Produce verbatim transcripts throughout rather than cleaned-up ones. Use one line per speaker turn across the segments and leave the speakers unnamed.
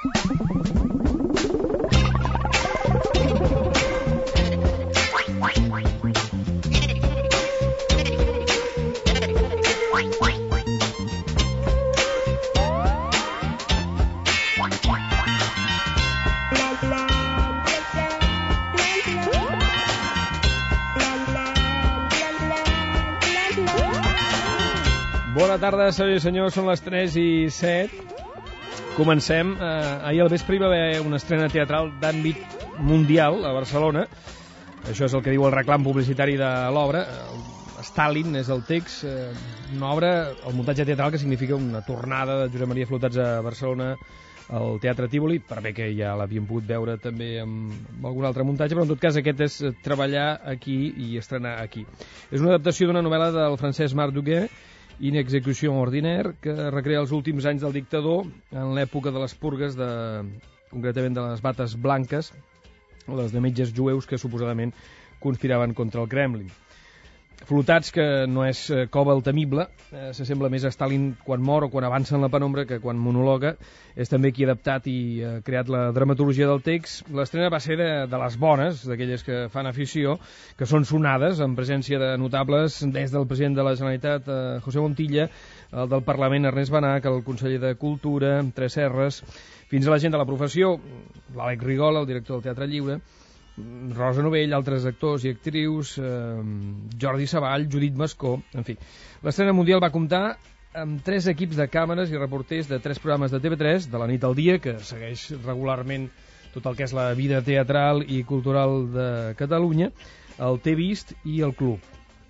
Bona tarda, senyors i senyors, són les tres i set. Comencem. Eh, ahir al vespre hi va haver una estrena teatral d'àmbit mundial a Barcelona. Això és el que diu el reclam publicitari de l'obra. Stalin és el text. Eh, una obra, el muntatge teatral, que significa una tornada de Josep Maria Flotats a Barcelona al Teatre Tívoli, per bé que ja l'havíem pogut veure també amb, amb algun altre muntatge, però en tot cas aquest és treballar aquí i estrenar aquí. És una adaptació d'una novel·la del francès Marc Duguay, In execution ordinaire, que recrea els últims anys del dictador en l'època de les purgues, de, concretament de les bates blanques, les de metges jueus que suposadament conspiraven contra el Kremlin. Flotats, que no és cova el temible, eh, s'assembla més a Stalin quan mor o quan avança en la penombra que quan monologa. És també qui ha adaptat i ha creat la dramaturgia del text. L'estrena va ser de, de les bones, d'aquelles que fan afició, que són sonades, en presència de notables des del president de la Generalitat, eh, José Montilla, el del Parlament, Ernest Benach, el conseller de Cultura, Tres Serres, fins a la gent de la professió, l'Àlex Rigola, el director del Teatre Lliure, Rosa Novell, altres actors i actrius, eh, Jordi Savall, Judit Mascó, en fi. L'estrena mundial va comptar amb tres equips de càmeres i reporters de tres programes de T V tres, de la nit al dia, que segueix regularment tot el que és la vida teatral i cultural de Catalunya, el T'he vist i el Club.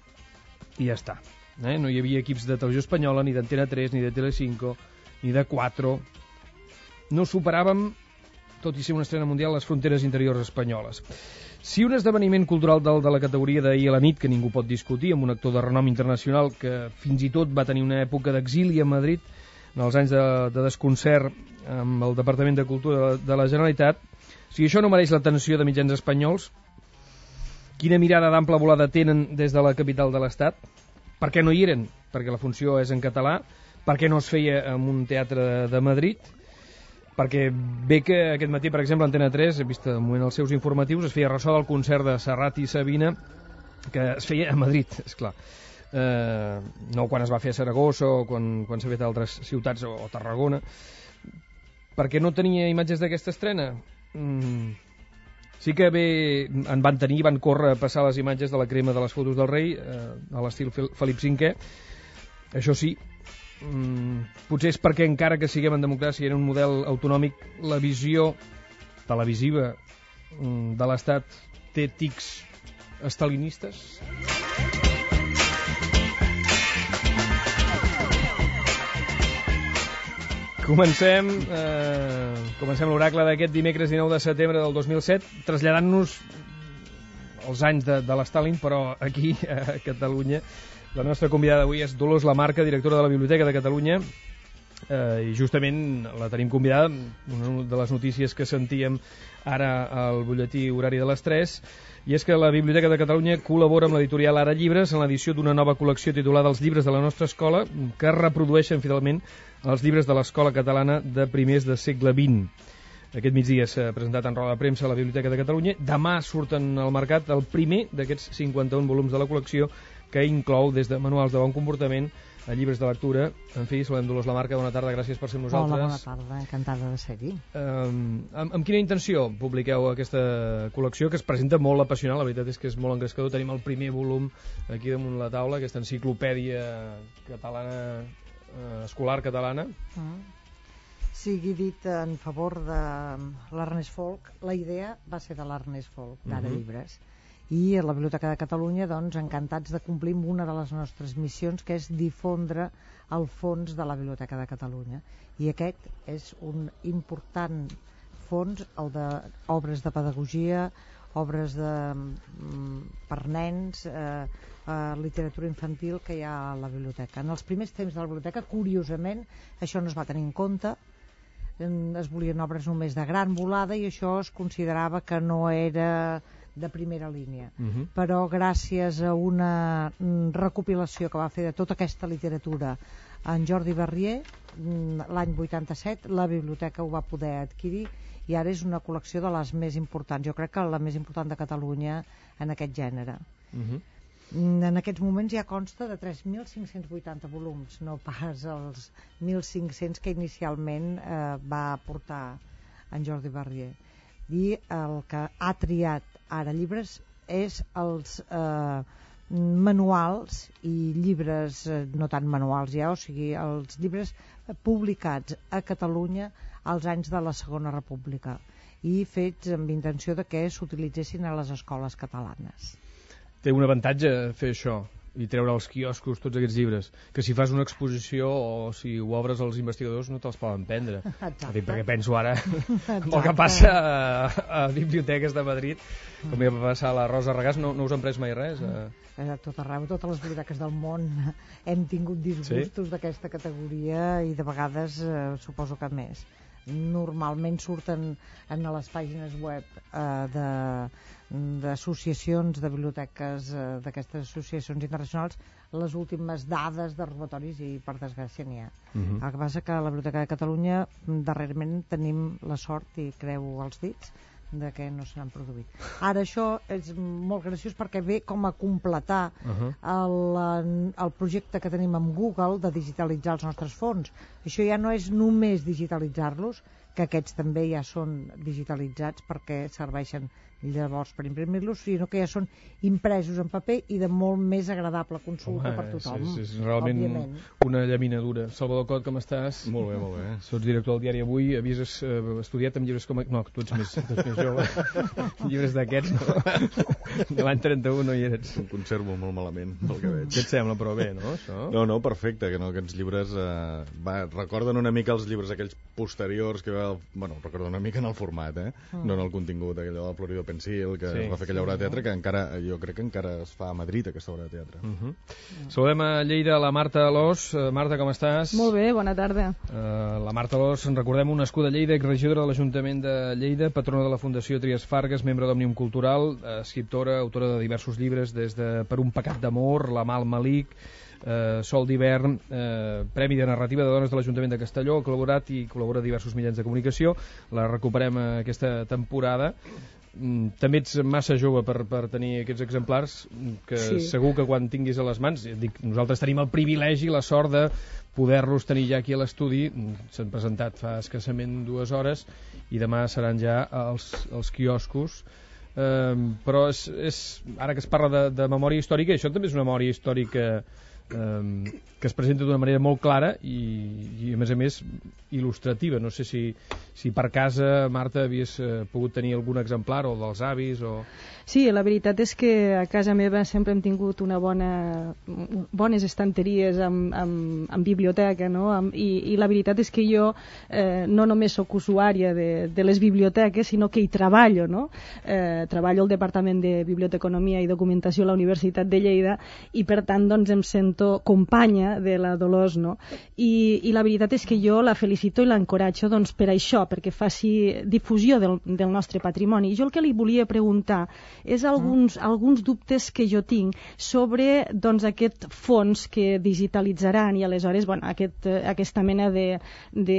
I ja està. Eh? No hi havia equips de Televisió Espanyola, ni d'Antena tres, ni de Telecinco, ni de Cuatro. No superàvem, tot i ser una estrena mundial, les fronteres interiors espanyoles. Si un esdeveniment cultural del de la categoria d'ahir a la nit, que ningú pot discutir, amb un actor de renom internacional que fins i tot va tenir una època d'exili a Madrid, en els anys de, de desconcert amb el Departament de Cultura de la Generalitat, si això no mereix l'atenció de mitjans espanyols, quina mirada d'ample volada tenen des de la capital de l'Estat? Per què no hi eren? Perquè la funció és en català. Per què no es feia en un teatre de Madrid? Perquè bé que aquest matí, per exemple, Antena tres, he vist un moment els seus informatius, es feia ressò del concert de Serrat i Sabina, que es feia a Madrid, esclar. Eh, no quan es va fer a Saragossa o quan, quan s'ha fet a altres ciutats o, o Tarragona. Perquè no tenia imatges d'aquesta estrena? Mm. Sí que bé en van tenir, van córrer a passar les imatges de la crema de les fotos del rei, eh, a l'estil Felip cinquè. Això sí, Mm, potser és perquè encara que siguem en democràcia era un model autonòmic, la visió televisiva mm, de l'Estat té tics estalinistes. Comencem eh, comencem l'oracle d'aquest dimecres dinou de setembre del dos mil set, traslladant-nos els anys de, de l'Stalin, però aquí a Catalunya. La nostra convidada d'avui és Dolors Lamarca, directora de la Biblioteca de Catalunya, eh, i justament la tenim convidada, una de les notícies que sentíem ara al butlletí horari de les tres, i és que la Biblioteca de Catalunya col·labora amb l'editorial Ara Llibres en l'edició d'una nova col·lecció titulada Els llibres de la nostra escola, que reprodueixen fidelment els llibres de l'escola catalana de primers de segle vint. Aquest migdia s'ha presentat en roda de premsa a la Biblioteca de Catalunya. Demà surten al mercat el primer d'aquests cinquanta-un volums de la col·lecció, que inclou des de manuals de bon comportament a llibres de lectura. En fi, saludem Dolors Lamarca, bona tarda, gràcies per ser amb nosaltres.
Hola, bona tarda, encantada de ser aquí.
Um, amb, amb quina intenció publiqueu aquesta col·lecció, que es presenta molt apassionant? La veritat és que és molt engrescador. Tenim el primer volum aquí damunt la taula, aquesta enciclopèdia catalana, eh, escolar catalana.
Mm. Sigui dit en favor de l'Ernest Folk, la idea va ser de l'Ernest Folk, d'Ara uh-huh. Llibres. I a la Biblioteca de Catalunya, doncs, encantats de complir amb una de les nostres missions, que és difondre el fons de la Biblioteca de Catalunya. I aquest és un important fons, el d'obres de pedagogia, obres de, per nens, eh, eh, literatura infantil que hi ha a la biblioteca. En els primers temps de la biblioteca, curiosament, això no es va tenir en compte, es volien obres només de gran volada i això es considerava que no era de primera línia. Uh-huh. Però gràcies a una recopilació que va fer de tota aquesta literatura En Jordi Barrier, l'any vuitanta-set, la biblioteca ho va poder adquirir i ara és una col·lecció de les més importants. Jo crec que la més important de Catalunya en aquest gènere.
Uh-huh.
En aquests moments ja consta de tres mil cinc-cents vuitanta volums, no pas els mil cinc-cents que inicialment eh, va portar en Jordi Barrier. I el que ha triat ara llibres és els eh, manuals i llibres, eh, no tant manuals ja, o sigui, els llibres publicats a Catalunya als anys de la Segona República i fets amb intenció de que s'utilitzessin a les escoles catalanes.
Té un avantatge fer això i treure als quioscos tots aquests llibres, que si fas una exposició o si ho obres als investigadors no te'ls poden prendre.
Exacte.
Perquè penso ara amb el que passa a, a biblioteques de Madrid, com va passar a la Rosa Regàs, no, no us han pres mai res? A...
A tot arreu, totes les biblioteques del món hem tingut disgustos sí? d'aquesta categoria i de vegades eh, suposo que més. Normalment surten en les pàgines web eh, d'associacions de, de biblioteques, eh, d'aquestes associacions internacionals, les últimes dades de robatoris i per desgràcia n'hi ha. Uh-huh. El que passa que a la Biblioteca de Catalunya darrerament tenim la sort, i creu els dits, de que no se n'han produït. Ara això és molt graciós perquè ve com a completar uh-huh. el, el projecte que tenim amb Google de digitalitzar els nostres fons. Això ja no és només digitalitzar-los, que aquests també ja són digitalitzats perquè serveixen llavors per imprimir-los, sinó que ja són impresos en paper i de molt més agradable consulta. Home, per tothom.
És, és realment òbviament. Una llaminadura. Salvador Cot, com estàs?
Molt bé, molt bé.
Sots director del diari Avui, havies eh, estudiat amb llibres com... No, tu ets més, tu ets més jove. Llibres d'aquests, no? De l'any trenta-u no hi eres.
Em conservo molt malament, pel que veig.
Què et sembla, però bé, no, això?
No, no, perfecte, que no, aquests llibres eh, va, recorden una mica els llibres aquells posteriors que va... Bueno, recorden una mica en el format, eh? Mm. No en el contingut, allò del Florido Pensil, que sí, es va fer aquella obra de teatre, que encara, jo crec que encara es fa a Madrid, aquesta obra de teatre.
Uh-huh. Mm. Saludem a Lleida la Marta Alòs. Uh, Marta, com estàs?
Molt bé, bona tarda.
Uh, la Marta Alòs, en recordem, una nascuda a Lleida, exregidora de l'Ajuntament de Lleida, patrona de la Fundació Trias Fargas, membre d'Òmnium Cultural, uh, escriptora, autora de diversos llibres, des de Per un pecat d'amor, La Mal Malic, Uh, Sol d'hivern, uh, Premi de Narrativa de Dones de l'Ajuntament de Castelló, ha col·laborat i col·labora a diversos mitjans de comunicació. La recuperem uh, aquesta temporada. Mm, també ets massa jove per, per tenir aquests exemplars, que sí. Segur que quan tinguis a les mans, dic, nosaltres tenim el privilegi, la sort de poder-los tenir ja aquí a l'estudi. S'han presentat fa escassament dues hores i demà seran ja als, als quioscos. Uh, però és, és, ara que es parla de, de memòria històrica, això també és una memòria històrica Um, que es presenta d'una manera molt clara i, i a més a més il·lustrativa. No sé si, si per casa, Marta, havies uh, pogut tenir algun exemplar, o dels avis o...
Sí, la veritat és que a casa meva sempre hem tingut una bona bones estanteries amb, amb, amb biblioteca, no? Amb, i, i la veritat és que jo eh, no només sóc usuària de, de les biblioteques, sinó que hi treballo, no? Eh, treballo al Departament de Biblioteconomia i Documentació a la Universitat de Lleida i per tant doncs em sento companya de la Dolors, no? I, i la veritat és que jo la felicito i l'encoratjo doncs, per això, perquè faci difusió del, del nostre patrimoni. I jo el que li volia preguntar és alguns, mm. alguns dubtes que jo tinc sobre doncs, aquest fons que digitalitzaran i aleshores bueno, aquest, aquesta mena de, de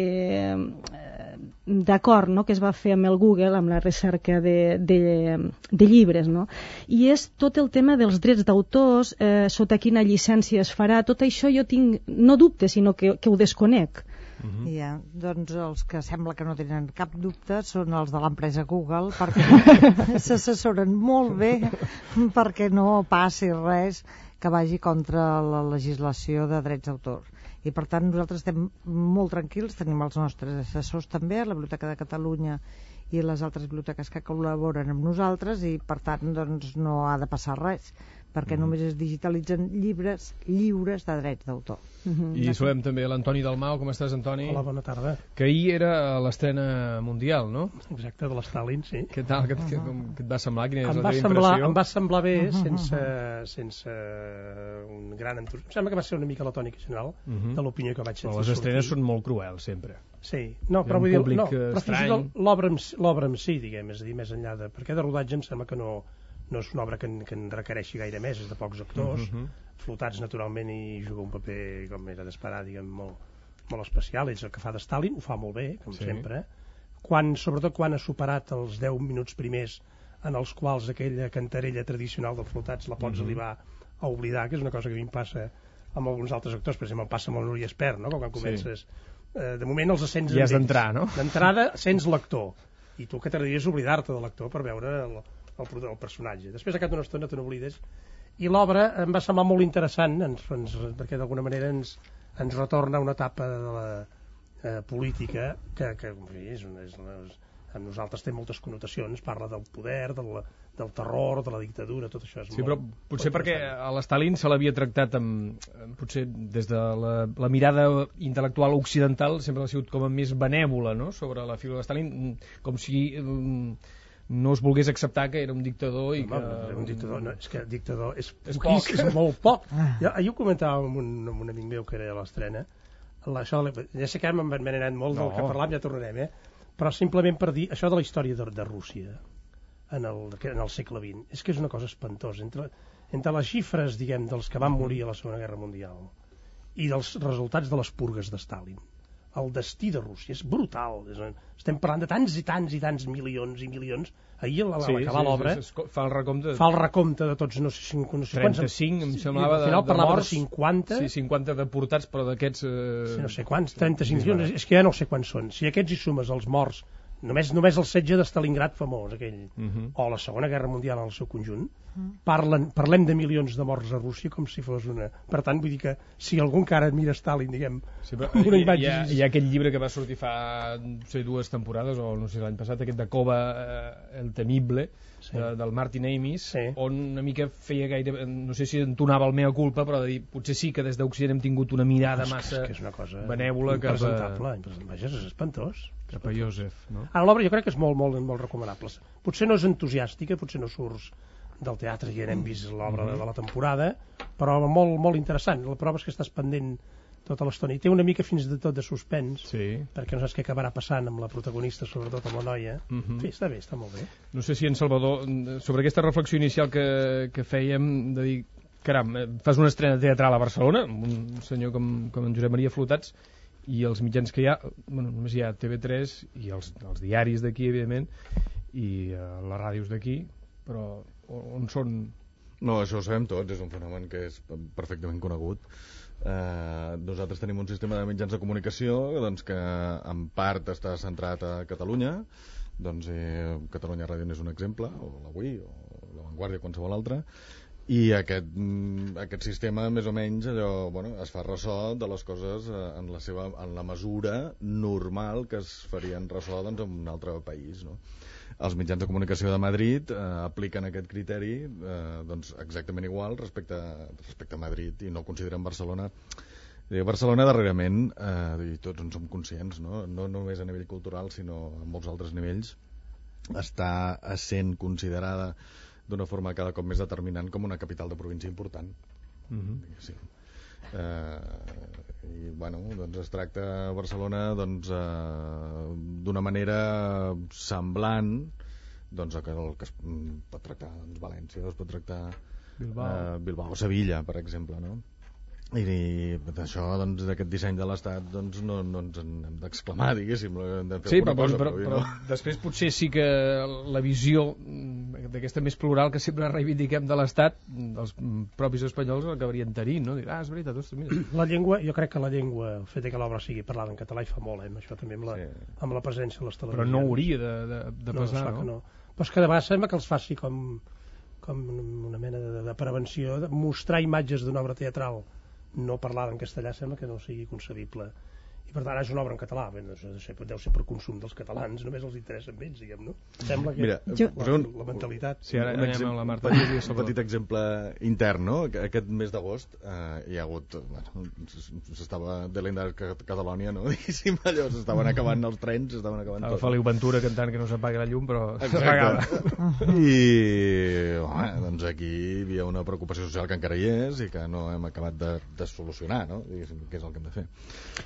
d'acord, no?, que es va fer amb el Google, amb la recerca de, de, de llibres, no? I és tot el tema dels drets d'autors, eh, sota quina llicència es farà, tot això jo tinc, no dubte, sinó que, que ho desconec.
Uh-huh. Ja, doncs els que sembla que no tenen cap dubte són els de l'empresa Google, perquè s'assessoren molt bé perquè no passi res que vagi contra la legislació de drets d'autor. I per tant nosaltres estem molt tranquils, tenim els nostres assessors també a la Biblioteca de Catalunya i les altres biblioteques que col·laboren amb nosaltres i per tant doncs, no ha de passar res, perquè només es digitalitzen llibres lliures de drets d'autor.
Uh-huh. I saludem també l'Antoni Dalmau. Com estàs, Antoni?
Hola, bona tarda.
Que ahir era l'estrena mundial, no?
Exacte, de l'Stalin, sí.
Què tal? Què, què, com, què et va semblar? Quina és
em
la
va
teva
semblar,
impressió?
em va semblar bé, uh-huh. sense, sense un gran entusiasme. Em sembla que va ser una mica la tònica general uh-huh. de l'opinió que vaig sentir.
Les estrenes són molt cruels, sempre.
Sí, no, però vull dir, no, però fins i tot l'obra en si, diguem, és a dir, més enllà de... Perquè de rodatge em sembla que no... no és una obra que en, que en requereixi gaire més, és de pocs actors, uh-huh. Flotats, naturalment, i juga un paper, com era d'esperar, diguem, molt, molt especial. És el que fa de Stalin, ho fa molt bé, com sí. sempre. Quan, sobretot quan ha superat els deu minuts primers en els quals aquella cantarella tradicional dels Flotats la pots mm-hmm. arribar a oblidar, que és una cosa que a mi em passa amb alguns altres actors, per exemple, em passa amb el Núria Espert, no? Quan comences... Sí. Eh, de moment els ascens...
Ja has d'entrar, no?
D'entrada, sents l'actor. I tu el que t'agradaria és oblidar-te de l'actor per veure el, el, el personatge. Després, a cap d'una estona, te n'oblides. I l'obra em va semblar molt interessant, ens, ens, perquè d'alguna manera ens, ens retorna a una etapa de la eh, política que, que és, una, és, una, és, amb nosaltres té moltes connotacions, parla del poder, del, del terror, de la dictadura, tot això és
sí,
molt...
Però potser perquè a l'Stalin se l'havia tractat amb, potser des de la, la mirada intel·lectual occidental sempre ha sigut com a més benèvola, no?, sobre la figura de Stalin, com si no es volgués acceptar que era un dictador i
no,
que...
No, un dictador, no, és que dictador és,
és
poc,
poc.
És molt poc. Jo, ahir ho comentava amb un, amb un amic meu que era a l'estrena, això, ja sé que hem envenenat molt no. del que parlàvem, ja tornarem, eh? Però simplement per dir això de la història de, de Rússia en el, en el segle vint, és que és una cosa espantosa. Entre, entre les xifres, diguem, dels que van morir a la Segona Guerra Mundial i dels resultats de les purgues de Stalin, el destí de Rússia és brutal. És, estem parlant de tants i tants i tants milions i milions. Ahir, a l'acabar sí, sí, l'obra,
sí, sí, fa el recompte
fa el recompte de tots, no sé, no sé quants...
trenta-cinc, em semblava,
al final
de, de
parlava
morts.
De cinquanta.
Sí, cinquanta deportats, però d'aquests... Eh...
Sí, no sé quants, trenta-cinc milions, és que ja no sé quants són. Si aquests hi sumes els morts, només, només el setge de Stalingrad famós, aquell, uh-huh. o la Segona Guerra Mundial en el seu conjunt, uh-huh. parlen, parlem de milions de morts a Rússia com si fos una... Per tant, vull dir que si algú encara admira Stalin, diguem,
sí, però,
una
hi,
imatge...
Hi ha, hi ha aquell llibre que va sortir fa no sé, dues temporades, o no sé, l'any passat, aquest de Kova, eh, el temible, sí. de, del Martin Amis, sí. on una mica feia gaire... No sé si entonava el mea culpa, però de dir, potser sí que des d'Occident hem tingut una mirada
és
massa
que és una cosa
benèvola cap a...
Vaja, és espantós.
Cap a Joseph, no?
Ara l'obra jo crec que és molt, molt, molt recomanable. Potser no és entusiàstica, potser no surts del teatre i ja n'hem vist l'obra mm-hmm. de la temporada, però molt, molt interessant. La prova és que estàs pendent tota l'estona. I té una mica fins de tot de suspens,
sí. perquè
no saps què acabarà passant amb la protagonista, sobretot amb la noia. Mm-hmm. Sí, està bé, està molt bé.
No sé si en Salvador, sobre aquesta reflexió inicial que, que fèiem, de dir, caram, fas una estrena teatral a Barcelona, amb un senyor com, com en Josep Maria Flotats, i els mitjans que hi ha, bueno, només hi ha T V tres i els, els diaris d'aquí, evidentment, i uh, les ràdios d'aquí, però on són?
No, això ho sabem tots, és un fenomen que és perfectament conegut. Uh, nosaltres tenim un sistema de mitjans de comunicació doncs, que en part està centrat a Catalunya, doncs eh, Catalunya Ràdio n'és un exemple, o l'Avui, o La Vanguardia, qualsevol altra, i aquest, aquest sistema més o menys allò, bueno, es fa ressò de les coses en la, seva, en la mesura normal que es farien ressò doncs, en un altre país, no? Els mitjans de comunicació de Madrid eh, apliquen aquest criteri eh, doncs exactament igual respecte, respecte a Madrid i no consideren Barcelona. Barcelona darrerament, eh, i tots en som conscients, no? No només a nivell cultural sinó a molts altres nivells, està sent considerada d'una forma cada cop més determinant com una capital de província important. Mm-hmm. Sí. Eh, i bueno, doncs es tracta a Barcelona doncs, eh, d'una manera semblant doncs, que el que es pot tractar doncs, València, es pot tractar Bilbao, eh, Bilbao Sevilla, per exemple, no? I, i d'això, doncs, d'aquest disseny de l'Estat doncs, no, no ens en hem d'exclamar, diguéssim, hem de fer
sí, però,
cosa,
però, però, però després potser sí que la visió d'aquesta més plural que sempre reivindiquem de l'Estat, els propis espanyols acabarien tenint, no? Dir, ah, és veritat, ostres, mira.
La llengua, jo crec que la llengua, el fet que l'obra sigui parlada en català hi fa molt, eh? Això també amb la, sí. amb la presència de les televisions.
Però no hauria de, de, de passar,
no?
no?
no? Però és que de vegades sembla que els faci com, com una mena de, de prevenció, de mostrar imatges d'una obra teatral no parlada en castellà sembla que no sigui concebible, i per tant és una obra en català. Bé, no sé, deu ser per consum dels catalans, només els interessa amb ells, diguem, no? Sembla que
Mira,
jo... la, la mentalitat...
Sí, ara anem exemple, a la Marta.
Un, un petit exemple intern, no? Aquest mes d'agost eh, hi ha hagut, bueno, s'estava de l'Enda Catalònia, no? Diguéssim, allò, s'estaven acabant els trens, s'estaven acabant tot.
Feliu Ventura cantant que no s'apaga la llum, però s'apagava.
I, home, doncs aquí hi havia una preocupació social que encara hi és i que no hem acabat de, de solucionar, no? Diguéssim, què és el que hem de fer. Des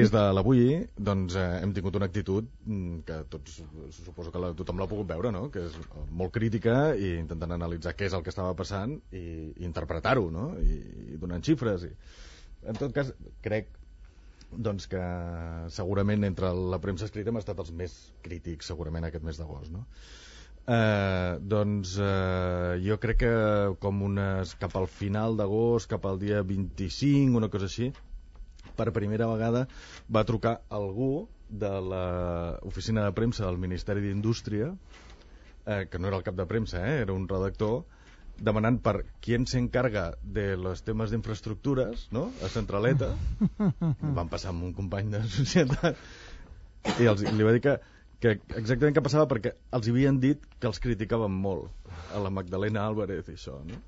des de l'avui doncs, eh, hem tingut una actitud que tots, suposo que la, tothom l'ha pogut veure, no? Que és molt crítica i intentant analitzar què és el que estava passant i, i interpretar-ho, no? I, i donant xifres. I... En tot cas, crec doncs, que segurament entre la premsa escrita hem estat els més crítics segurament aquest mes d'agost, no? Eh, doncs eh, jo crec que com unes, cap al final d'agost, cap al dia vint-i-cinc, una cosa així, per primera vegada va trucar algú de l'oficina de premsa del Ministeri d'Indústria, eh, que no era el cap de premsa, eh, era un redactor, demanant per qui se encarga de los temes d'infraestructures, no?, a Centraleta. Van passar amb un company de societat i els, li va dir que que exactament què passava, perquè els havien dit que els criticaven molt a la Magdalena Álvarez i això, no?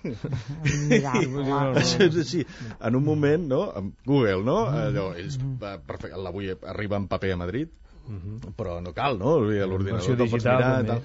Això és així, en un moment, no?, amb Google, no?, allò, ells l'avui arriba en paper a Madrid, però no cal, no?, l'ordinador te'l pots mirar, tal.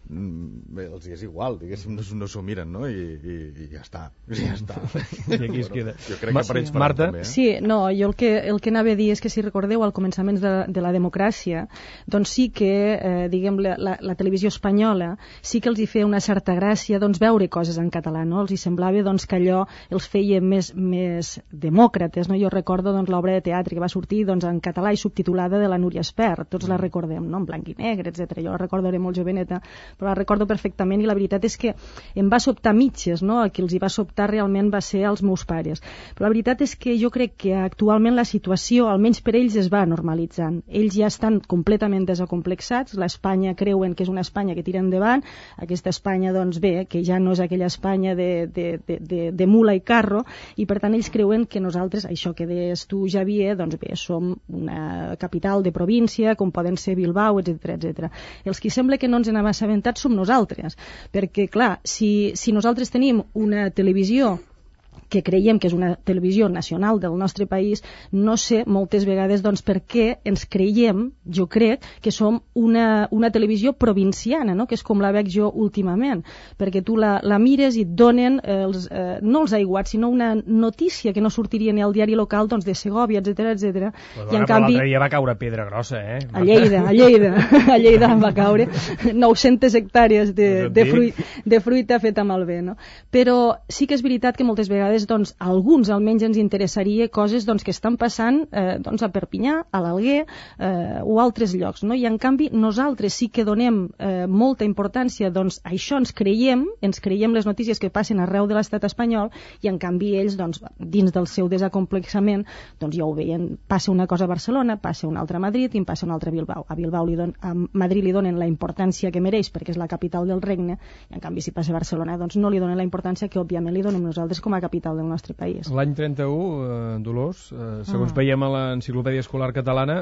Bé, els és igual, diguéssim, no, no s'ho miren, no? I, i, i ja està, ja està.
I aquí es queda.
Jo crec que per ells
Marta?
també, eh?
Sí, no, jo el que, el que anava a dir és que si recordeu al començament de, de la democràcia, doncs sí que, eh, diguem, la, la, la televisió espanyola sí que els hi feia una certa gràcia doncs veure coses en català, no? Els hi semblava doncs que allò els feia més, més demòcrates, no? Jo recordo doncs l'obra de teatre que va sortir doncs en català i subtitulada de la Núria Espert, tots la recordem, no?, en blanc i negre, etcètera. Jo la recordo, era molt joveneta, però la recordo perfectament i la veritat és que em va sobtar mitges, no? A qui els hi va sobtar realment va ser als meus pares. Però la veritat és que jo crec que actualment la situació, almenys per ells, es va normalitzant. Ells ja estan completament desacomplexats, l'Espanya creuen que és una Espanya que tira endavant, aquesta Espanya, doncs bé, que ja no és aquella Espanya de, de, de, de, de mula i carro, i per tant ells creuen que nosaltres, això que deies tu, Javier, doncs bé, som una capital de província, com poden ser Bilbao, etcètera, etcètera. Els qui sembla que no ens n'hem assabentat som nosaltres, perquè clar, si, si nosaltres tenim una televisió que creiem que és una televisió nacional del nostre país, no sé moltes vegades doncs per què ens creiem, jo crec, que som una, una televisió provinciana, no?, que és com la veig jo últimament, perquè tu la, la mires i et donen eh, els, eh, no els aiguats, sinó una notícia que no sortiria ni al diari local doncs, de Segòvia, etcètera, etcètera.
Bueno, I en canvi... L'altre dia va caure pedra grossa, eh?
A Lleida, a Lleida, a Lleida va caure nou-centes hectàrees de, de, fruit, de fruita feta malbé, no? Però sí que és veritat que moltes vegades doncs, a alguns almenys ens interessaria coses doncs, que estan passant eh, doncs, a Perpinyà, a l'Alguer eh, o altres llocs, no? I en canvi nosaltres sí que donem eh, molta importància doncs, a això, ens creiem ens creiem les notícies que passen arreu de l'estat espanyol i en canvi ells doncs, dins del seu desacomplexament doncs, ja ho veien, passa una cosa a Barcelona, passa una altra a Madrid i en passa una altra a Bilbao. A Bilbao li don, a Madrid li donen la importància que mereix perquè és la capital del regne i en canvi si passa a Barcelona doncs, no li donen la importància que òbviament li donem nosaltres com a capital del nostre país.
L'any trenta-u, eh, Dolors, eh, segons ah. veiem a l'Enciclopèdia Escolar Catalana,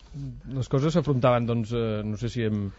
les coses s'afrontaven, doncs, eh, no sé si amb,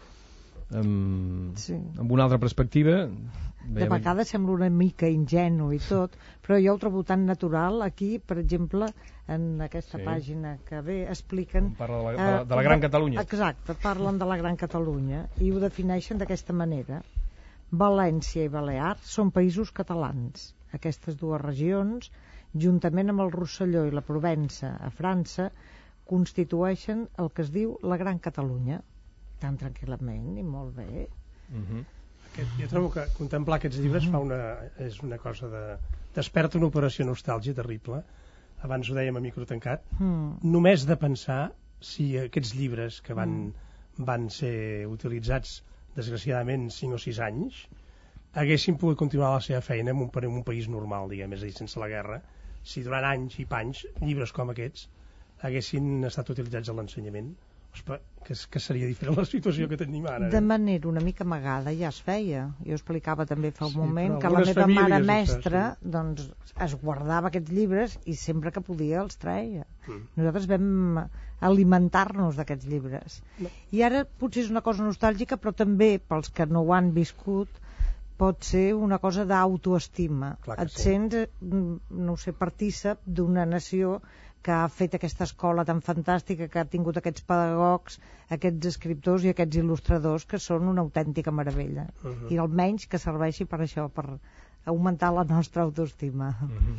amb, sí. amb una altra perspectiva.
De vegades sembla una mica ingenu i tot, però jo ho trobo tan natural. Aquí, per exemple, en aquesta sí. pàgina que bé expliquen...
Parla de la, de la, de la Gran Catalunya.
Exacte, parlen de la Gran Catalunya i ho defineixen d'aquesta manera. València i Balears són països catalans. Aquestes dues regions, juntament amb el Rosselló i la Provença a França, constitueixen el que es diu la Gran Catalunya. Tan tranquil·lament i molt bé.
Uh-huh. Aquest, jo trobo que contemplar aquests llibres fa una, és una cosa de... desperta una operació nostàlgia terrible. Abans ho dèiem a micro tancat. Mm. Només de pensar si aquests llibres que van, mm. van ser utilitzats desgraciadament cinc o sis anys haguessin pogut continuar la seva feina en un, en un país normal, diguem, és a dir, sense la guerra, si durant anys i panys llibres com aquests haguessin estat utilitzats a l'ensenyament, que, que seria diferent la situació que tenim ara.
De manera una mica amagada ja es feia. Jo explicava també fa un sí, moment que la meva mare mestra sí. doncs, es guardava aquests llibres i sempre que podia els treia. Mm. Nosaltres vam alimentar-nos d'aquests llibres. No. I ara potser és una cosa nostàlgica, però també pels que no ho han viscut pot ser una cosa d'autoestima. Et sí. sents, no sé, partícip d'una nació que ha fet aquesta escola tan fantàstica, que ha tingut aquests pedagogs, aquests escriptors i aquests il·lustradors que són una autèntica meravella. Uh-huh. I almenys que serveixi per això, per augmentar la nostra autoestima.
Uh-huh.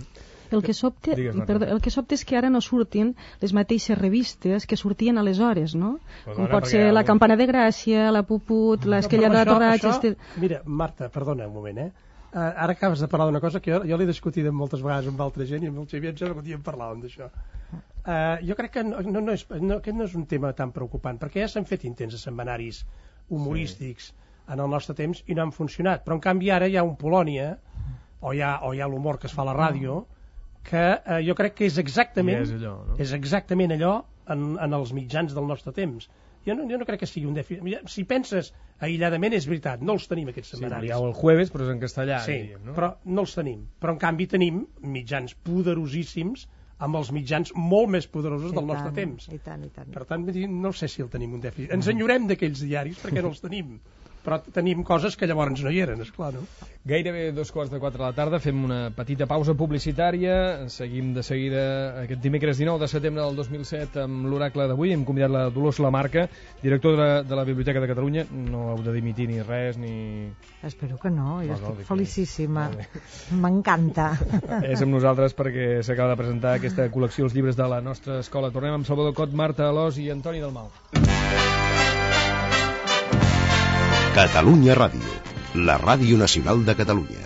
El que sobte,
Digues,
perdó, el que sobte és que ara no surtin les mateixes revistes que sortien aleshores, no?
Pues
Com
ara,
pot ser
perquè-
la Campana de Gràcia, la Puput, l'Esquella de
Però això-
Torratx...
això-
Este...
Mira, Marta, perdona un moment, eh? Uh, ara acabes de parlar d'una cosa que jo, jo l'he discutit moltes vegades amb altra gent i amb el Xavier em sembla que un dia en parlàvem d'això. Uh, jo crec que no, no, no és, no, aquest no és un tema tan preocupant, perquè ja s'han fet intents de setmanaris humorístics sí. en el nostre temps i no han funcionat, però en canvi ara hi ha un Polònia o hi ha, o hi ha l'humor que es fa a la ràdio que uh, jo crec que és exactament,
és allò, no?
és exactament allò en, en els mitjans del nostre temps. Jo no, jo no crec que sigui un dèficit. Si penses aïlladament, és veritat, no els tenim aquests
Sí,
setmanaris.
hi ha el jueves, però és en castellà,
Sí,
diríem, no?
però no els tenim. Però en canvi tenim mitjans poderosíssims amb els mitjans molt més poderosos
I
del nostre
tant,
temps.
I tant, i tant.
Per tant, vull dir, no sé si el tenim un dèficit. Ens enyorem d'aquells diaris perquè no els tenim. Però tenim coses que llavors no hi eren, esclar, no?
Gairebé dos quarts de quatre de la tarda, fem una petita pausa publicitària, seguim de seguida aquest dimecres dinou de setembre del dos mil set amb l'oracle d'avui. Hem convidat la Dolors Lamarca, directora de, de la Biblioteca de Catalunya. No heu de dimitir ni res, ni...
Espero que no, jo
No, no,
estic
dic que-
felicíssima.
Molt bé.
M'encanta.
És amb nosaltres perquè s'acaba de presentar aquesta col·lecció dels llibres de la nostra escola. Tornem amb Salvador Cot, Marta Alòs i Antoni Dalmau.
Catalunya Ràdio, la ràdio nacional de Catalunya.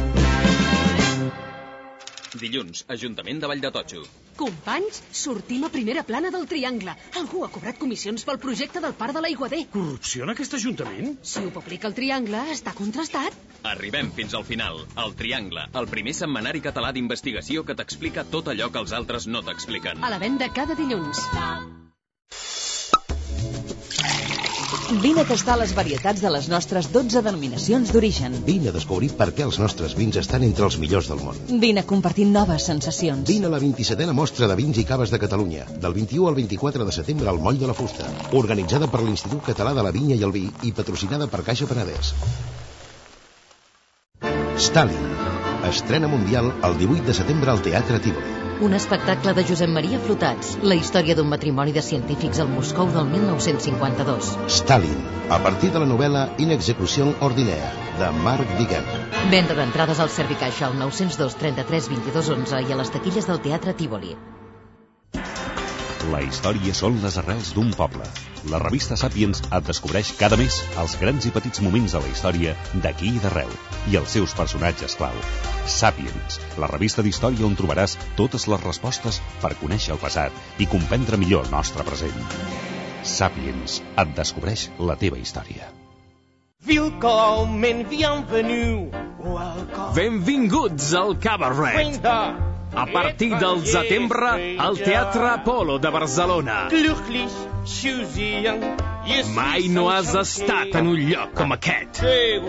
Dilluns, Ajuntament de Vall de Totxo.
Companys, sortim a primera plana del Triangle. Algú ha cobrat comissions pel projecte del Parc de l'Aiguader.
Corrupció en aquest ajuntament?
Si ho publica el Triangle, està contrastat.
Arribem fins al final. El Triangle, el primer setmanari català d'investigació que t'explica tot allò que els altres no t'expliquen.
A la venda cada dilluns.
Vine a tastar les varietats de les nostres dotze denominacions d'origen.
Vine a descobrir per què els nostres vins estan entre els millors del món.
Vine a compartir noves sensacions.
Vine a la vint-i-setena mostra de vins i caves de Catalunya, del vint-i-u al vint-i-quatre de setembre al Moll de la Fusta, organitzada per l'Institut Català de la Vinya i el Vi i patrocinada per Caixa Penedès. Stalin, estrena mundial el divuit de setembre al Teatre Tívoli.
Un espectacle de Josep Maria Flotats, la història d'un matrimoni de científics al Moscou del mil nou-cents cinquanta-dos.
Stalin, a partir de la novel·la In execución ordinaire, de Marc Diguem.
Venda d'entrades al Servicaixa al nou zero dos trenta-tres vint-i-dos onze i a les taquilles del Teatre Tívoli.
La història són les arrels d'un poble. La revista Sàpiens et descobreix cada mes els grans i petits moments de la història d'aquí i d'arreu i els seus personatges clau. Sàpiens, la revista d'història on trobaràs totes les respostes per conèixer el passat i comprendre millor el nostre present. Sàpiens, et descobreix la teva història.
Willkommen, bienvenue.
Benvinguts al Cabaret. A partir del setembre, al Teatre Apolo de Barcelona. Mai no has estat en un lloc com aquest.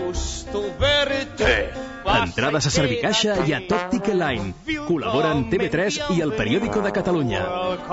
Entrades a Servicaixa i a Top Ticket Line. Col·laboren T V tres i el Periódico de Catalunya.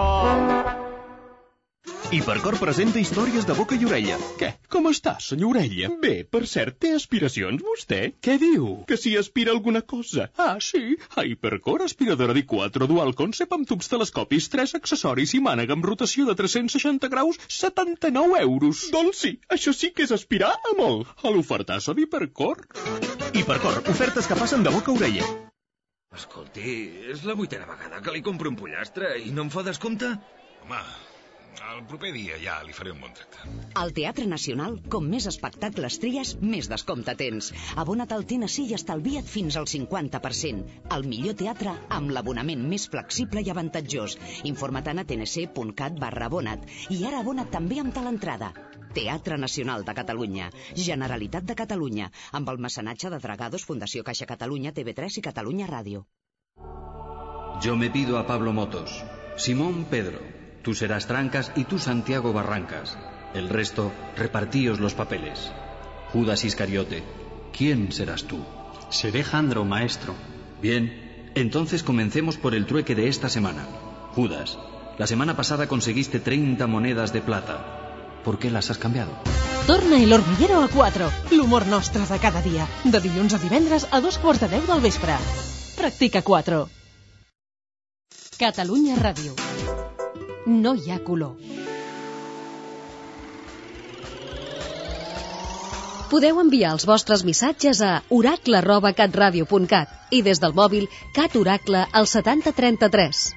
Hipercor presenta històries de boca i orella. Què? Com està, senyor Orella? Bé, per cert, té aspiracions, vostè? Què diu? Que si aspira alguna cosa. Ah, sí? A Hipercor, aspiradora D quatre Dual Concept amb tubs telescopis, tres accessoris i mànega amb rotació de tres-cents seixanta graus, setanta-nou euros. Doncs sí, això sí que és aspirar a molt. A l'ofertasso d'Hipercor. Hipercor, ofertes que passen de boca a orella.
Escolti, és la vuitena vegada que li compro un pollastre i no em fa descompte?
Home, el proper dia ja li faré un bon tracte.
Al Teatre Nacional, com més espectacles tries, més descompte tens. Abona't al T N C i estalvia't fins al cinquanta per cent. El millor teatre amb l'abonament més flexible i avantatjós. Informa't a tnc.cat barra abonat. I ara abona't també amb talentrada. Teatre Nacional de Catalunya. Generalitat de Catalunya. Amb el mecenatge de Dragados, Fundació Caixa Catalunya, T V tres i Catalunya Ràdio.
Yo me pido a Pablo Motos. Simón Pedro. Tú serás Trancas y tú Santiago Barrancas. El resto, repartíos los papeles. Judas Iscariote, ¿quién serás tú?
Seré Jandro, maestro.
Bien, entonces comencemos por el trueque de esta semana. Judas, la semana pasada conseguiste treinta monedas de plata. ¿Por qué las has cambiado?
Torna El Hormiguero a quatre. L'humor nostre de cada dia. De dilluns a divendres a dos quarts de deu del vespre. Practica quatre. Catalunya Ràdio. No hi ha color.
Podeu enviar els vostres missatges a oracle arroba catradio punt cat i des del mòbil Cat Oracle al setanta trenta-tres.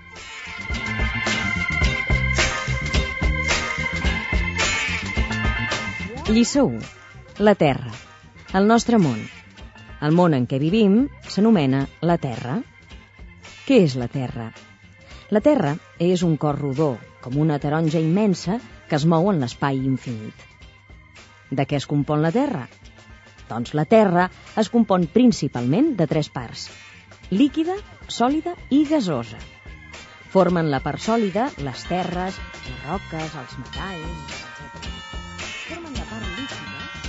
Lliçó u. La Terra. El nostre món. El món en què vivim s'anomena la Terra. Què és la Terra? La Terra és un cos rodó, com una taronja immensa que es mou en l'espai infinit. De què es compon la Terra? Doncs la Terra es compon principalment de tres parts: líquida, sòlida i gasosa. Formen la part sòlida les terres, les roques, els metalls, etcètera. Formen la part líquida...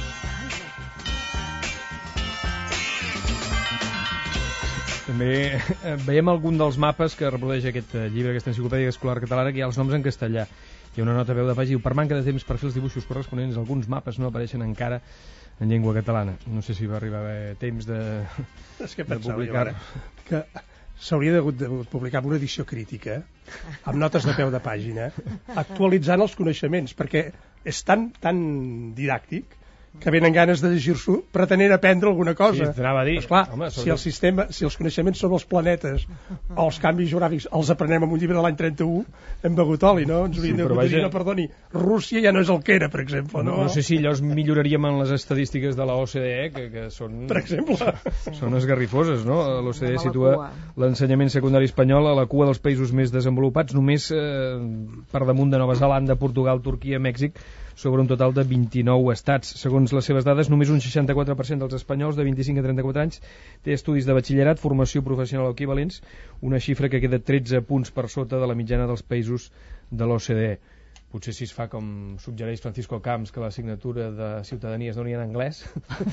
També veiem algun dels mapes que reprodueix aquest llibre, aquesta enciclopèdia escolar catalana, que hi ha els noms en castellà. Hi ha una nota a peu de pàgina, diu, per manca de temps per fer els dibuixos corresponents, alguns mapes no apareixen encara en llengua catalana. No sé si va arribar a haver temps de,
és que
de publicar.
Que s'hauria hagut de publicar una edició crítica, amb notes de peu de pàgina, actualitzant els coneixements, perquè és tan, tan didàctic que venen ganes de llegir-s'ho pretenent aprendre alguna cosa.
Sí, t'anava a dir.
Esclar,
Home,
si el sistema, si els coneixements sobre els planetes o els canvis geogràfics els aprenem en un llibre de l'any trenta-u, hem begut oli, no? Ens hauríem sí, de dir, no, perdoni, Rússia ja no és el que era, per exemple. No,
no, no sé si allò es milloraríem en les estadístiques de la O C D E, que, que són...
Per exemple.
Són esgarrifoses, no? L'O C D E situa l'ensenyament secundari espanyol a la cua dels països més desenvolupats, només eh, per damunt de Nova Zelanda, Portugal, Turquia, Mèxic, sobre un total de vint-i-nou estats. Segons les seves dades, només un seixanta-quatre per cent dels espanyols de vint-i-cinc a trenta-quatre anys té estudis de batxillerat, formació professional o equivalents, una xifra que queda tretze punts per sota de la mitjana dels països de l'O C D E. Potser si es fa com suggereix Francisco Camps, que l'assignatura de ciutadania es doni en anglès,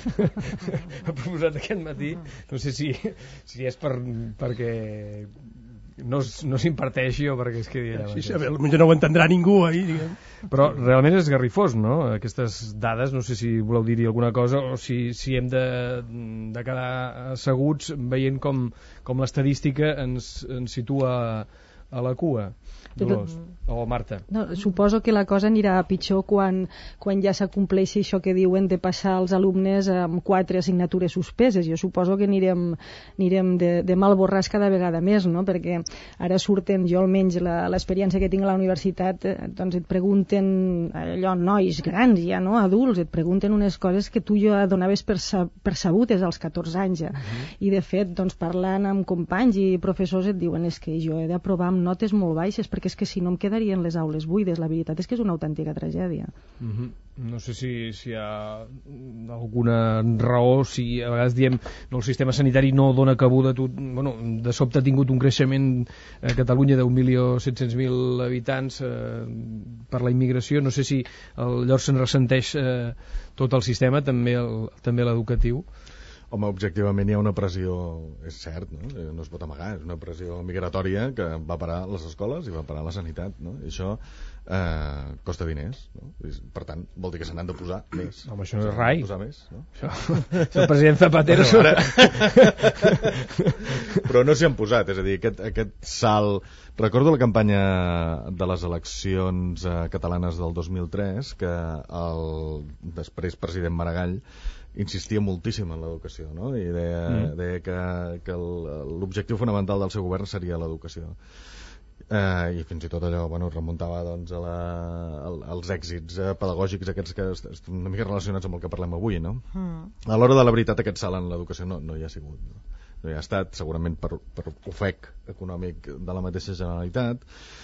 ha proposat aquest matí, no sé si, si és per, perquè... no, no s'imparteixi o perquè es quedi allà.
Sí, sí, potser no ho entendrà ningú ahir, diguem.
Però realment és esgarrifós, no? Aquestes dades, no sé si voleu dir-hi alguna cosa o si, si hem de, de quedar asseguts veient com, com l'estadística ens, ens situa a la cua. Dolors, o Marta.
No, suposo que la cosa anirà pitjor quan, quan ja s'acompleixi això que diuen de passar els alumnes amb quatre assignatures suspeses. Jo suposo que anirem, anirem de, de mal borràs cada vegada més, no? Perquè ara surten, jo almenys l'experiència que tinc a la universitat, doncs et pregunten allò, nois grans ja, no? Adults, et pregunten unes coses que tu ja donaves per, per sabutes als catorze anys ja. Uh-huh. I de fet, doncs parlant amb companys i professors et diuen és que jo he d'aprovar amb notes molt baixes perquè és que si no em quedarien les aules buides. La veritat és que és una autèntica tragèdia.
Mm-hmm. No sé si, si hi ha alguna raó, si a vegades diem no, el sistema sanitari no dona cabuda, tu, bueno, de sobte ha tingut un creixement a Catalunya d'un milió set-cents mil habitants eh, per la immigració, no sé si llavors se'n ressenteix eh, tot el sistema, també el, també l'educatiu.
Home, objectivament hi ha una pressió, és cert, no? No es pot amagar, és una pressió migratòria que va parar les escoles i va parar la sanitat, no? I això eh, costa diners, no? I, per tant, vol dir que se n'han de posar més.
Home, això no és rai.
Posar més, no?
Això, el president Zapatero...
Bueno, ara... Però no s'hi han posat, és a dir, aquest, aquest salt... Recordo la campanya de les eleccions eh, catalanes del dos mil tres, que el després president Maragall insistia moltíssim en l'educació, no? I deia, mm. deia que, que l'objectiu fonamental del seu govern seria l'educació. Eh, I fins i tot allò, bueno, remuntava doncs, a la, als èxits eh, pedagògics aquests que estan una mica relacionats amb el que parlem avui, no? Mm. A l'hora de la veritat aquest salt en l'educació no, no hi ha sigut, no? No hi ha estat, segurament per, per ofec econòmic de la mateixa Generalitat,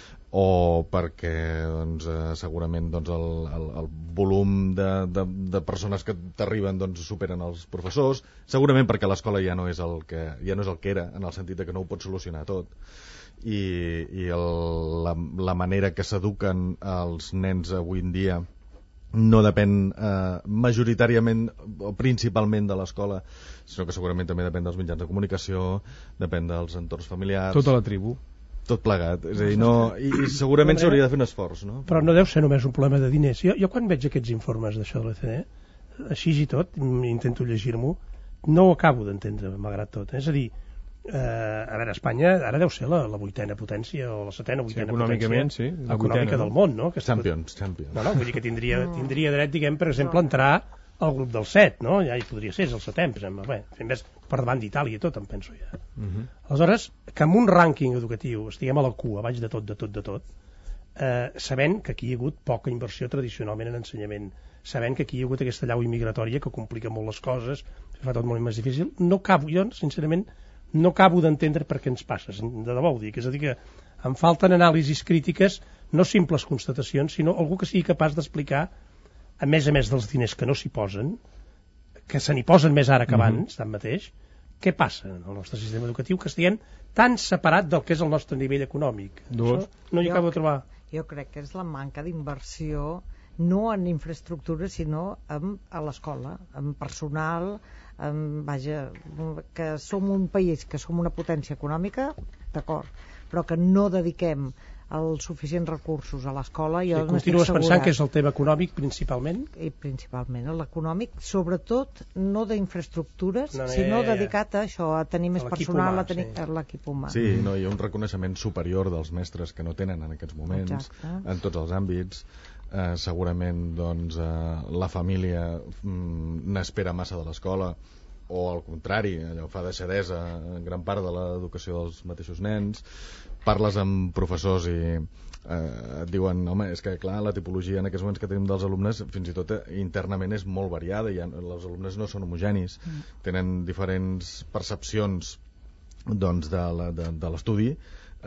o perquè doncs, eh, segurament doncs, el, el, el volum de, de, de persones que t'arriben doncs, superen els professors, segurament perquè l'escola ja no és el que ja no és el que era, en el sentit de que no ho pot solucionar tot, i, i el, la, la manera que s'eduquen els nens avui en dia no depèn eh, majoritàriament o principalment de l'escola, sinó que segurament també depèn dels mitjans de comunicació, depèn dels entorns familiars,
tota la tribu,
tot plegat, és a dir, no, i, i segurament s'hauria de fer un esforç, no?
Però no deu ser només un problema de diners. Jo, jo quan veig aquests informes d'això de l'O C D E, així i tot, intento llegir-m'ho, no ho acabo d'entendre, malgrat tot. És a dir, eh, a veure, Espanya ara deu ser la, la vuitena potència o la setena vuitena
sí, econòmicament,
potència
sí,
econòmica vuitena, del món, no? Que
Champions, Champions.
No, no, vull dir que tindria, tindria dret, diguem, per exemple, a entrar el grup del set, no? Ja hi podria ser, és el setè, bé, més per davant d'Itàlia i tot, em penso ja. Uh-huh. Aleshores, que amb un rànquing educatiu estiguem a la cua, baix de tot, de tot, de tot, eh, sabent que aquí hi ha hagut poca inversió tradicionalment en ensenyament, sabent que aquí hi ha hagut aquesta llau immigratòria que complica molt les coses, que fa tot molt més difícil, no acabo, jo, sincerament, no acabo d'entendre per què ens passa, de debò ho dic, és a dir que em falten anàlisis crítiques, no simples constatacions, sinó algú que sigui capaç d'explicar, a més a més dels diners que no s'hi posen, que se n'hi posen més ara que abans, mm-hmm. tanmateix, què passa en el nostre sistema educatiu que estiguem tan separat del que és el nostre nivell econòmic? Això no hi acabo de trobar.
Jo crec que és la manca d'inversió no en infraestructures, sinó en, a l'escola, en personal, en, vaja, que som un país, que som una potència econòmica, d'acord, però que no dediquem els suficients recursos a l'escola.
Sí, continues pensant que és el tema econòmic principalment?
I principalment l'econòmic, sobretot no d'infraestructures, no, no, sinó ja, ja, ja. dedicat a això, a tenir més a personal, humà, a tenir sí. l'equip humà.
Sí, no, hi ha un reconeixement superior dels mestres que no tenen en aquests moments, exacte. En tots els àmbits. Eh, segurament doncs, eh, la família mm, n'espera massa de l'escola, o al contrari, allò fa deixadesa en gran part de l'educació dels mateixos nens. Parles amb professors i eh, et diuen, home, és que clar, la tipologia en aquests moments que tenim dels alumnes fins i tot internament és molt variada, i els alumnes no són homogenis, mm. tenen diferents percepcions doncs, de, la, de, de l'estudi,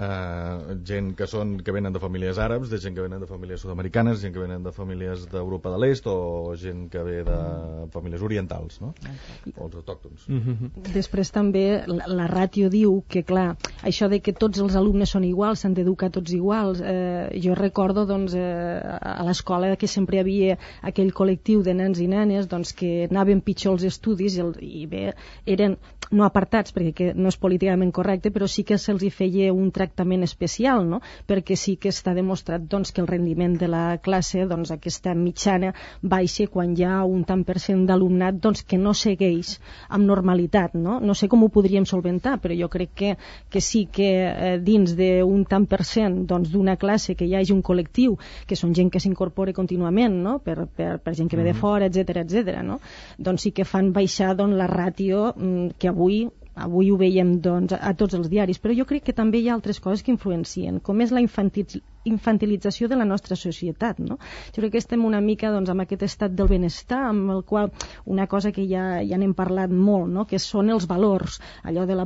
eh, gent que són que venen de famílies àrabs, de gent que venen de famílies sud-americanes, gent que venen de famílies d'Europa de l'Est, o gent que ve de famílies orientals, no? O els autòctons.
Mm-hmm. Després també la, la ràtio diu que, clar, això de que tots els alumnes són iguals, s'han d'educar tots iguals. Eh, jo recordo doncs, eh, a l'escola que sempre hi havia aquell col·lectiu de nens i nenes doncs, que anaven pitjor els estudis i, el, i bé, eren no apartats, perquè que no és políticament correcte, però sí que se'ls hi feia un tractament especial, no? Perquè sí que està demostrat doncs, que el rendiment de la classe, doncs, aquesta mitjana baixa quan hi ha un tant per cent d'alumnat doncs, que no segueix amb normalitat, no? No sé com ho podríem solventar, però jo crec que, que sí que eh, dins d'un tant per cent doncs, d'una classe que hi hagi un col·lectiu, que són gent que s'incorpora contínuament, no? per, per, per gent que ve de fora, etcètera, etcètera, no? Doncs sí que fan baixar doncs, la ràtio mm, que avui avui ho veiem doncs, a tots els diaris, però jo crec que també hi ha altres coses que influencien, com és la infantil, infantilització de la nostra societat, no? Jo crec que estem una mica doncs, amb aquest estat del benestar, amb el qual una cosa que ja, ja n'hem parlat molt, no? Que són els valors, allò de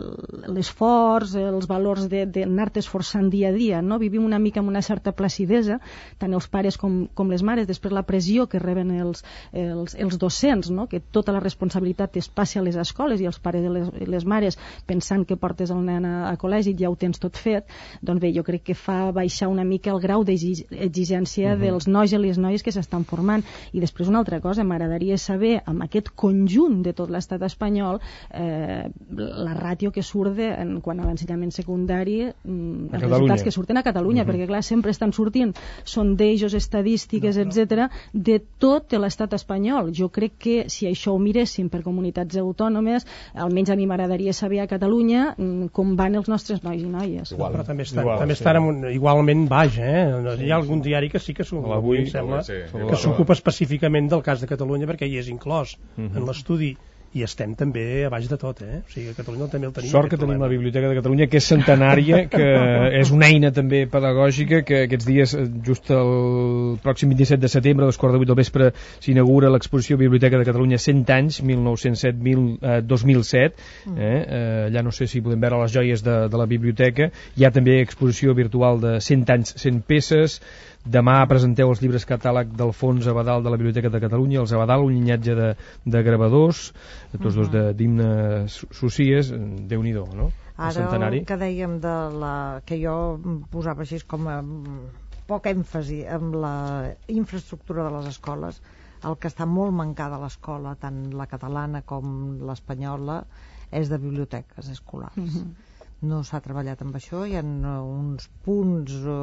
l'esforç, els valors d'anar-te esforçant dia a dia, no? Vivim una mica amb una certa placidesa, tant els pares com, com les mares, després la pressió que reben els, els, els docents, no? Que tota la responsabilitat es passi a les escoles i els pares de les les mares pensant que portes el nen a, a col·legi i ja ho tens tot fet, doncs bé, jo crec que fa baixar una mica el grau d'exigència uh-huh. dels nois i les noies que s'estan formant. I després una altra cosa, m'agradaria saber amb aquest conjunt de tot l'estat espanyol eh, la ràtio que surt de, en quant a l'ensenyament secundari, els resultats que surten a Catalunya, uh-huh. perquè clar, sempre estan sortint sondejos, estadístiques, no, no. etcètera, de tot l'estat espanyol. Jo crec que si això ho miréssim per comunitats autònomes, almenys a mi m'agradaria saber a Catalunya com van els nostres nois i noies.
Igual, però també estan, igual, també estan sí. un, igualment baix, eh? Hi ha algun diari que sí que s'ocupa, em sembla, sí, que s'ocupa específicament del cas de Catalunya perquè hi és inclòs uh-huh. en l'estudi. I estem també a baix de tot, eh? O sigui, a Catalunya també el tenim.
Sort que tenim la Biblioteca de Catalunya, que és centenària, que és una eina també pedagògica, que aquests dies, just el pròxim vint-i-set de setembre, a les quarts de vuit del vespre, s'inaugura l'exposició Biblioteca de Catalunya cent anys, mil nou-cents set a dos mil set. Eh? Eh, allà no sé si podem veure les joies de, de la biblioteca. Hi ha també exposició virtual de cent anys, cent peces. Demà presenteu els llibres catàleg d'Alfons Abadal de la Biblioteca de Catalunya, els Abadal, un llinatge de, de gravadors, tots uh-huh. dos d'Himne Socies, Déu-n'hi-do, no?
Ara el que dèiem de la... que jo posava així com a poc èmfasi en la infraestructura de les escoles, el que està molt mancada a l'escola, tant la catalana com l'espanyola, és de biblioteques escolars. Uh-huh. No s'ha treballat amb això, hi ha uns punts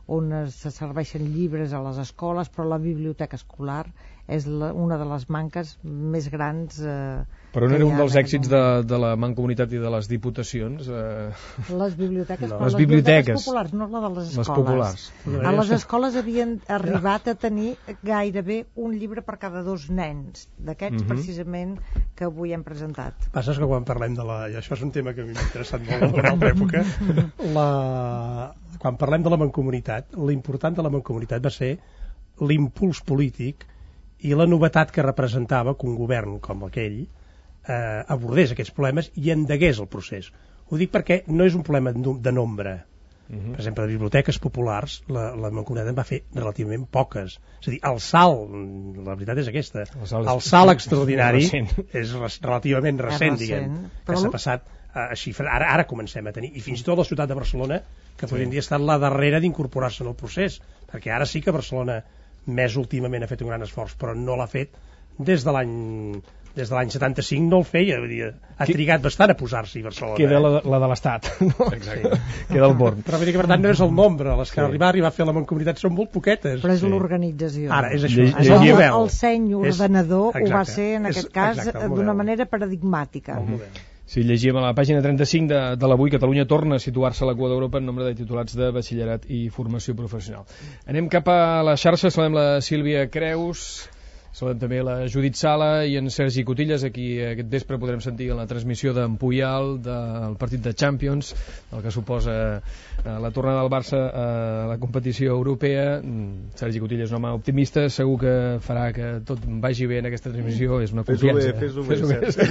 on se serveixen llibres a les escoles, però la biblioteca escolar és la, una de les manques més grans. Eh,
però on era un dels èxits de, de la Mancomunitat i de les diputacions? Eh...
Les biblioteques,
no.
les,
les biblioteques
populars, no la de les escoles.
Les populars.
A les escoles havien arribat a tenir gairebé un llibre per cada dos nens, d'aquests mm-hmm. precisament que avui hem presentat.
Passa que quan parlem de la... I això és un tema que a mi m'ha interessat molt en una altra època. La... Quan parlem de la Mancomunitat, l'important de la Mancomunitat va ser l'impuls polític i la novetat que representava que un govern com aquell eh, abordés aquests problemes i endegués el procés. Ho dic perquè no és un problema de nombre. Uh-huh. Per exemple, de biblioteques populars, la, la Mancomunitat en va fer relativament poques. És a dir, el salt, la veritat és aquesta, el salt, el salt extraordinari és relativament recent, diguem, que s'ha passat a xifrar. Ara, ara comencem a tenir, i fins i tot la ciutat de Barcelona, que avui en dia ha estat la darrera d'incorporar-se en el procés, perquè ara sí que Barcelona més últimament ha fet un gran esforç, però no l'ha fet des de l'any des de l'any setanta-cinc, no el feia, vull dir, ha trigat bastant a posar-s'hi Barcelona.
Queda la, la de l'Estat, no?
Exacte.
Queda el born.
Però vull dir que per tant no és el nombre, les que sí. arribar arribar a fer la Mancomunitat són molt poquetes.
Però és
sí.
l'organització.
Ara, és això.
Lle-
és el model.
El seny ordenador
és,
ho va ser en
és,
aquest cas
exacte,
d'una manera paradigmàtica.
El model.
Sí, llegíem a la pàgina trenta-cinc de, de l'Avui, Catalunya torna a situar-se a la cua d'Europa en nombre de titulats de batxillerat i formació professional. Anem cap a la xarxa, saludem la Sílvia Creus, saludem també la Judit Sala i en Sergi Cotillas. Aquí aquest vespre podrem sentir la transmissió d'en Puyal del partit de Champions, el que suposa la tornada del Barça a la competició europea. Sergi Cotillas és un home optimista, segur que farà que tot vagi bé en aquesta transmissió, és una confiança.
Fes-ho bé, fes-ho bé,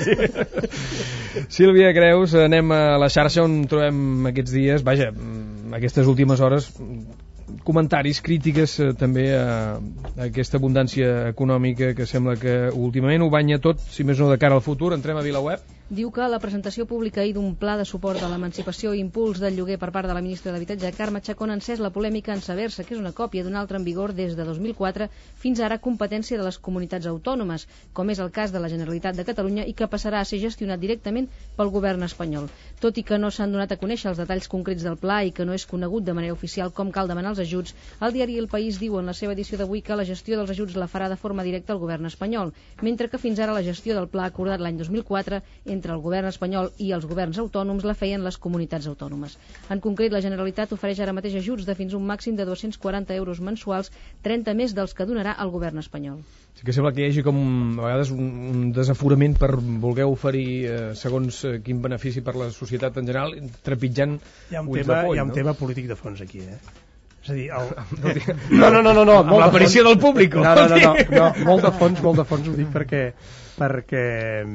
Sergi. Sílvia Creus, anem a la xarxa on trobem aquests dies, vaja, aquestes últimes hores, comentaris, crítiques eh, també a, a aquesta abundància econòmica que sembla que últimament ho banya tot, si més no de cara al futur. Entrem a VilaWeb.
Diu que la presentació pública ahir d'un pla de suport a l'emancipació i impuls del lloguer per part de la ministra d'Habitatge, Carme Chacón, ha encès la polèmica en saber-se que és una còpia d'una altra en vigor des de dos mil quatre fins ara competència de les comunitats autònomes, com és el cas de la Generalitat de Catalunya, i que passarà a ser gestionat directament pel govern espanyol. Tot i que no s'han donat a conèixer els detalls concrets del pla i que no és conegut de manera oficial com cal demanar els ajuts, el diari El País diu en la seva edició d'avui que la gestió dels ajuts la farà de forma directa el govern espanyol, mentre que fins ara la gestió del pla acordat l'any dos mil quatre entre el govern espanyol i els governs autònoms la feien les comunitats autònomes. En concret, la Generalitat ofereix ara mateix ajuts de fins a un màxim de dos-cents quaranta euros mensuals, trenta més dels que donarà el govern espanyol.
Sí que sembla que hi hagi com a vegades un, un desaforament per voler oferir eh, segons eh, quin benefici per la societat en general, trepitjant
hi ha un
ulls
tema,
de poll,
hi ha un
no?
tema polític de fons aquí, eh? És a dir, el... no, no, no, no, no
amb l'aparició del públic.
No, no, no, no, no, molt de fons, molt de fons ho dic perquè, perquè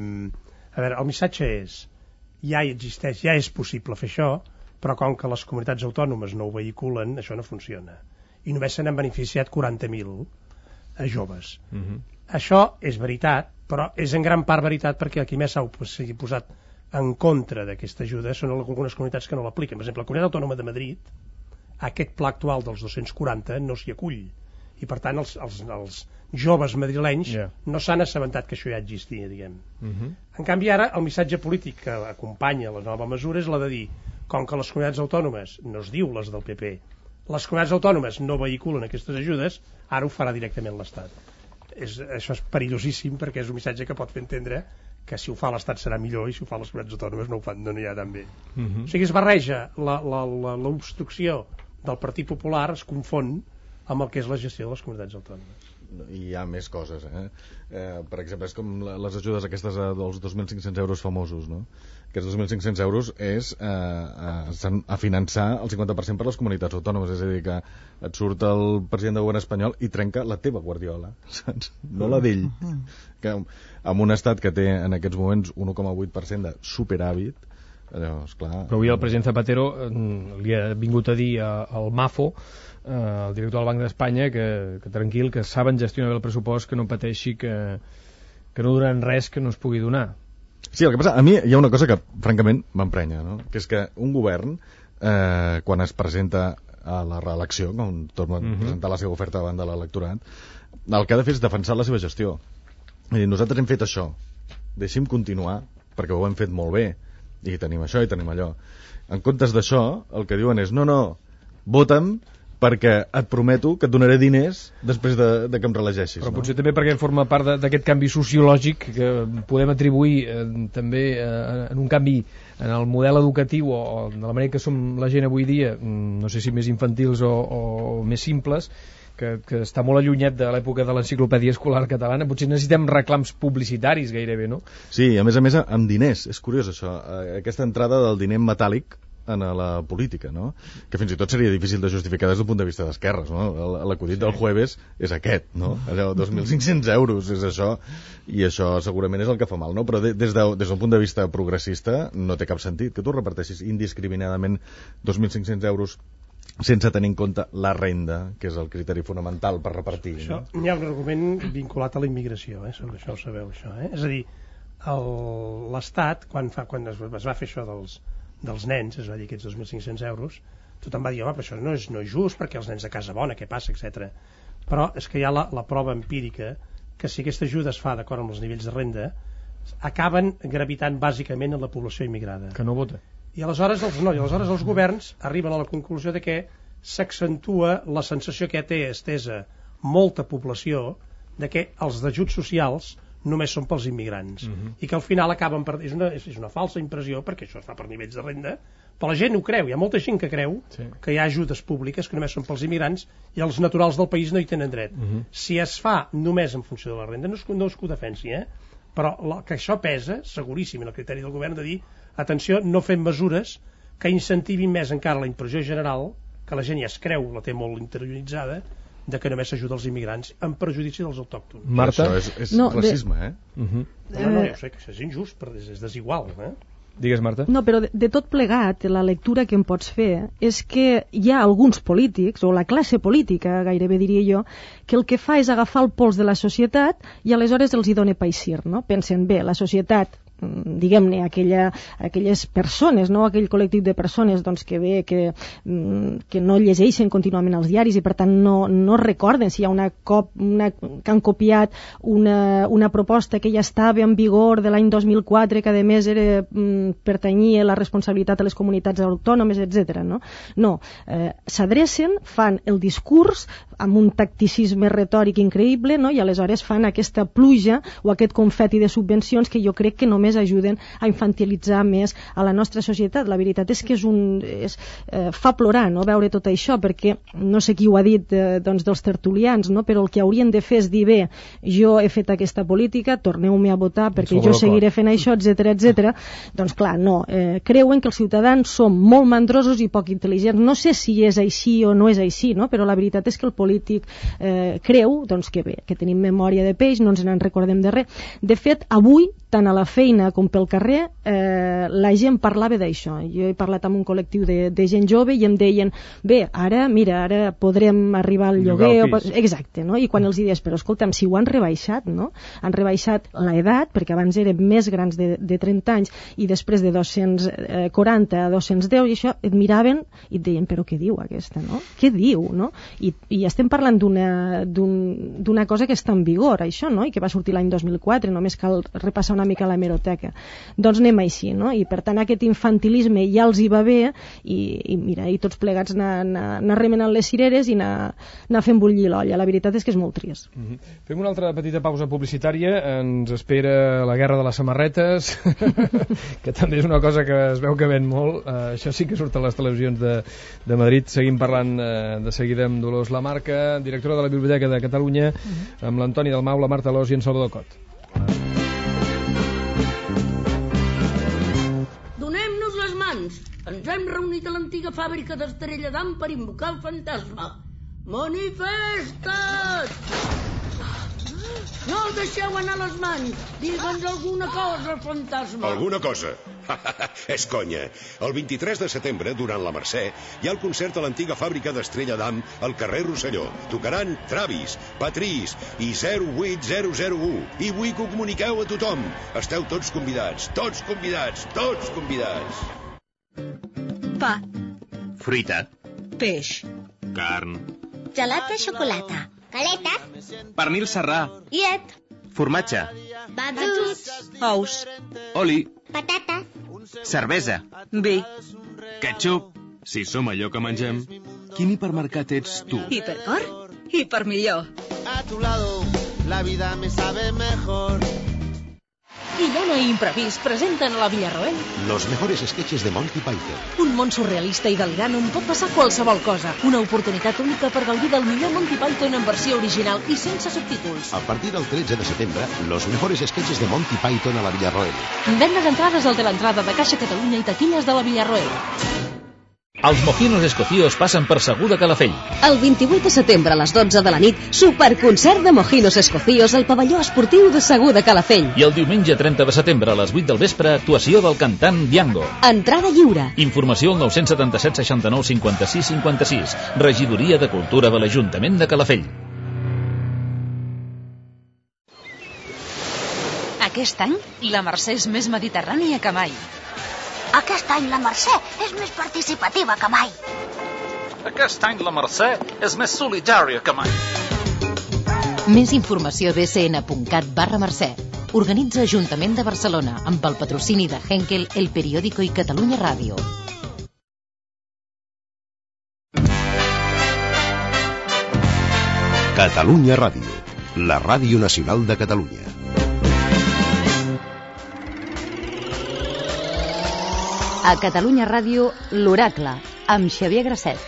a veure, el missatge és ja hi existeix, ja és possible fer això, però com que les comunitats autònomes no ho vehiculen, això no funciona. I només se n'han beneficiat quaranta mil a joves. Uh-huh. Això és veritat, però és en gran part veritat perquè qui més s'ha posat en contra d'aquesta ajuda són algunes comunitats que no l'apliquen. Per exemple, la Comunitat Autònoma de Madrid, aquest pla actual dels dos-cents quaranta no s'hi acull. I per tant els, els, els joves madrilenys yeah. no s'han assabentat que això ja existia, diguem. Uh-huh. En canvi ara el missatge polític que acompanya la nova mesura és la de dir, com que les comunitats autònomes, no es diu les del P P, les comunitats autònomes no vehiculen aquestes ajudes, ara ho farà directament l'Estat. És, això és perillosíssim perquè és un missatge que pot fer entendre que si ho fa l'Estat serà millor i si ho fa les comunitats autònomes no ho fan, no n'hi ha tan bé. Uh-huh. O sigui, es barreja l'obstrucció del Partit Popular, es confon amb el que és la gestió de les comunitats autònomes.
I hi ha més coses, eh? eh per exemple, és com les ajudes aquestes dels dos mil cinc-cents euros famosos, no? Aquests dos mil cinc-cents euros és eh, a, a finançar el cinquanta per cent per les comunitats autònomes, és a dir, que et surt el president del govern espanyol i trenca la teva guardiola, saps? No la d'ell. Que amb un estat que té en aquests moments un un coma vuit per cent de superàvit, allò, esclar...
Però avui el president Zapatero eh, li ha vingut a dir al MAFO, eh, el director del Banc d'Espanya, que, que tranquil, que saben gestionar bé el pressupost, que no pateixi, que, que no donaran res que no es pugui donar.
Sí, el que passa, a mi hi ha una cosa que francament m'emprenya, no? Que és que un govern, eh, quan es presenta a la reelecció, quan torna a uh-huh. presentar la seva oferta davant de l'electorat, el que ha de fer és defensar la seva gestió. És dir, nosaltres hem fet això, deixem continuar, perquè ho hem fet molt bé, i tenim això i tenim allò. En comptes d'això, el que diuen és, no, no, vota'm perquè et prometo que et donaré diners després de, de que em reelegeixis.
Però
no?
potser també perquè forma part d'aquest canvi sociològic que podem atribuir eh, també eh, en un canvi en el model educatiu o, o de la manera que som la gent avui dia, no sé si més infantils o, o més simples, que, que està molt allunyat de l'època de l'enciclopèdia escolar catalana. Potser necessitem reclams publicitaris gairebé, no?
Sí, a més a més amb diners. És curiós això, aquesta entrada del diner metàl·lic en la política, no? Que fins i tot seria difícil de justificar des del punt de vista d'esquerres, no? L'acudit sí. del jueves és aquest, no? Allò, dos mil cinc-cents euros és això, i això segurament és el que fa mal, no? Però de, des, de, des del punt de vista progressista no té cap sentit que tu reparteixis indiscriminadament dos mil cinc-cents euros sense tenir en compte la renda, que és el criteri fonamental per repartir.
Això,
no?
Hi ha un argument vinculat a la immigració, eh? Sobre això ho sabeu, això, eh? És a dir, l'Estat, quan, fa, quan es, es va fer això dels dels nens, es va dir aquests dos mil cinc-cents euros, tothom va dir, home, però això no és, no és just perquè els nens de casa bona, què passa, etcètera. Però és que hi ha la, la prova empírica que si aquesta ajuda es fa d'acord amb els nivells de renda, acaben gravitant bàsicament en la població immigrada.
Que no vota.
I aleshores els, no, i aleshores els governs arriben a la conclusió de que s'accentua la sensació que té estesa molta població de que els ajuts socials només són pels immigrants, uh-huh. i que al final acaben per... És una, és una falsa impressió, perquè això es fa per nivells de renda, però la gent ho creu, hi ha molta gent que creu sí. que hi ha ajudes públiques que només són pels immigrants i els naturals del país no hi tenen dret. Uh-huh. Si es fa només en funció de la renda, no és, no és que ho defensi, eh? Però la, que això pesa, seguríssim, en el criteri del govern de dir, atenció, no fem mesures que incentivin més encara la impressió general, que la gent ja es creu, la té molt interioritzada, de que només s'ajuda els immigrants en perjudici dels autòctons.
Marta?
Això és, és
no,
racisme,
de...
eh?
Uh-huh.
No, no, jo sé que això és injust, però és desigual, eh?
Digues, Marta.
No, però de, de tot plegat, la lectura que em pots fer és que hi ha alguns polítics, o la classe política, gairebé diria jo, que el que fa és agafar el pols de la societat i aleshores els hi dona paissir, no? Pensen, bé, la societat, diguem-ne, aquella, aquelles persones, no? Aquell col·lectiu de persones doncs, que ve, que, que no llegeixen contínuament els diaris i per tant no, no recorden si hi ha una cop, una, que han copiat una, una proposta que ja estava en vigor de l'any dos mil quatre, que a més era, pertanyia la responsabilitat a les comunitats autònomes, etcètera. No, no eh, s'adrecen, fan el discurs amb un tacticisme retòric increïble, no? I aleshores fan aquesta pluja o aquest confeti de subvencions que jo crec que només ajuden a infantilitzar més a la nostra societat. La veritat és que és un, és, eh, fa plorar, no?, veure tot això, perquè no sé qui ho ha dit eh, doncs dels tertulians, no? Però el que haurien de fer és dir, bé, jo he fet aquesta política, torneu-me a votar perquè jo seguiré fent això, etcètera, etcètera. Doncs clar, no. Eh, creuen que els ciutadans som molt mandrosos i poc intel·ligents. No sé si és així o no és així, no? Però la veritat és que el polític eh, creu doncs, que bé, que tenim memòria de peix, no ens en recordem de res. De fet, avui, tant a la feina com pel carrer, eh, la gent parlava d'això. Jo he parlat amb un col·lectiu de, de gent jove i em deien, bé, ara, mira, ara podrem arribar al lloguer... O... Exacte, no? I quan els dies, però escolta'm, si ho han rebaixat, no? Han rebaixat l'edat, perquè abans eren més grans de, de trenta anys i després de dos-cents quaranta a dos-cents deu, i això et miraven i et deien, però què diu aquesta, no? Què diu, no? I, i estem parlant d'una d'un, d'una cosa que està en vigor, això, no? I que va sortir l'any dos mil quatre, només cal repassar una mica l'hemeroteca. Doncs anem així, no? I per tant aquest infantilisme ja els hi va bé i, i mira, i tots plegats anar, anar, anar remenant les cireres i anar, anar fent bullir l'olla. La veritat és que és molt trist.
Mm -hmm. Fem una altra petita pausa publicitària. Ens espera la guerra de les samarretes, que també és una cosa que es veu que ven molt. Uh, això sí que surt a les televisions de, de Madrid. Seguim parlant uh, de seguida amb Dolors Lamarca, directora de la Biblioteca de Catalunya, mm -hmm. amb l'Antoni Dalmau, la Marta Alòs i en Salvador Cot.
Donem-nos les mans. Ens hem reunit a l'antiga fàbrica d'Estrella d'Am per invocar el fantasma. Manifesta't! No el deixeu anar les mans. Digue'ns alguna cosa, el fantasma.
Alguna cosa? És conya. El vint-i-tres de setembre, durant la Mercè, hi ha el concert a l'antiga fàbrica d'Estrella d'Am al carrer Rosselló. Tocaran Travis, Patrís i zero vuit zero zero u. I vull que ho comuniqueu a tothom. Esteu tots convidats, tots convidats, tots convidats.
Pa.
Fruita.
Peix.
Carn.
Gelat de xocolata. Galetes.
Pernil serrà.
Llet.
Formatge.
Badús. Ous.
Oli.
Patates.
Cervesa.
Vi.
Ketchup. Si som allò que mengem.
Quin hipermercat ets tu?
Hipercor, hiper millor.
A tu lado, la vida me sabe mejor.
Illana i Imprevist presenten a la Villarroel
Los mejores sketches de Monty Python.
un món surrealista i delirant on pot passar qualsevol cosa. Una oportunitat única per gaudir del millor Monty Python en versió original i sense subtítols.
A partir del tretze de setembre, los mejores sketches de Monty Python a la Villarroel.
Venda d'entrades al Teleentrada de Caixa Catalunya i taquilles de la Villarroel.
Els mojinos escocíos passen per Segur de Calafell.
El vint-i-vuit de setembre a les dotze de la nit, superconcert de mojinos escocíos al pavelló esportiu de Segur de Calafell.
I el diumenge trenta de setembre a les vuit del vespre, actuació del cantant Diango.
Entrada lliure.
Informació al nou setanta-set seixanta-nou cinquanta-sis cinquanta-sis. Regidoria de Cultura de l'Ajuntament de Calafell.
Aquest any, la Mercè és més mediterrània que mai.
Aquest any la Mercè és més participativa que mai.
Aquest any la Mercè és més solidària que mai.
Més informació a b c n punt cat barra Mercè. Organitza Ajuntament de Barcelona amb el patrocini de Henkel, El Periódico i Catalunya Ràdio.
Catalunya Ràdio, la ràdio nacional de Catalunya.
A Catalunya Ràdio, l'Oracle, amb Xavier Grasset.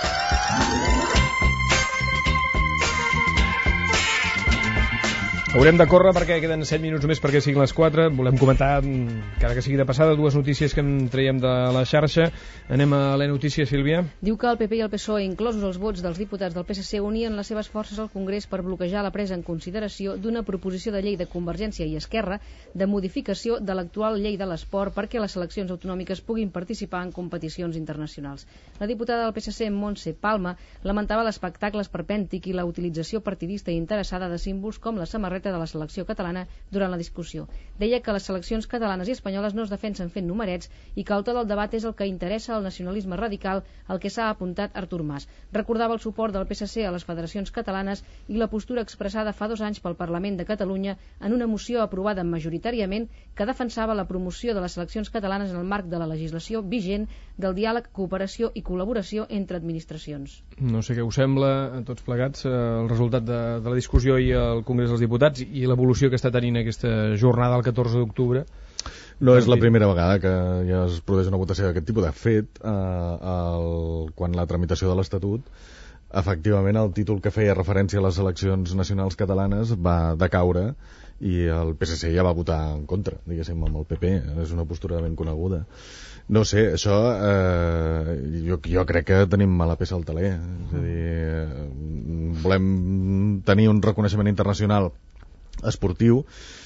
Haurem de córrer perquè queden set minuts més perquè siguin les quatre. Volem comentar, encara que sigui de passada, dues notícies que en traiem de la xarxa. Anem a la notícia, Sílvia.
Diu que el P P i el P S O E, inclosos els vots dels diputats del P S C, unien les seves forces al Congrés per bloquejar la presa en consideració d'una proposició de llei de Convergència i Esquerra de modificació de l'actual llei de l'esport perquè les seleccions autonòmiques puguin participar en competicions internacionals. La diputada del P S C, Montse Palma, lamentava l'espectacle esperpèntic i la utilització partidista i interessada de símbols com la samarreta de la selecció catalana durant la discussió. Deia que les seleccions catalanes i espanyoles no es defensen fent numerets i que el to del debat és el que interessa al nacionalisme radical, al que s'ha apuntat Artur Mas. Recordava el suport del P S C a les federacions catalanes i la postura expressada fa dos anys pel Parlament de Catalunya en una moció aprovada majoritàriament que defensava la promoció de les seleccions catalanes en el marc de la legislació vigent del diàleg, cooperació i col·laboració entre administracions.
No sé què us sembla a tots plegats el resultat de, de la discussió i al Congrés dels Diputats i l'evolució que està tenint aquesta jornada el catorze d'octubre.
No és la primera vegada que ja es produeix una votació d'aquest tipus. De fet, eh, el, quan la tramitació de l'Estatut, efectivament el títol que feia referència a les eleccions nacionals catalanes va decaure i el P S C ja va votar en contra, diguéssim, amb el P P. És una postura ben coneguda. No sé, això eh, jo, jo crec que tenim mala peça al taler. És a dir, eh, volem tenir un reconeixement internacional esportiu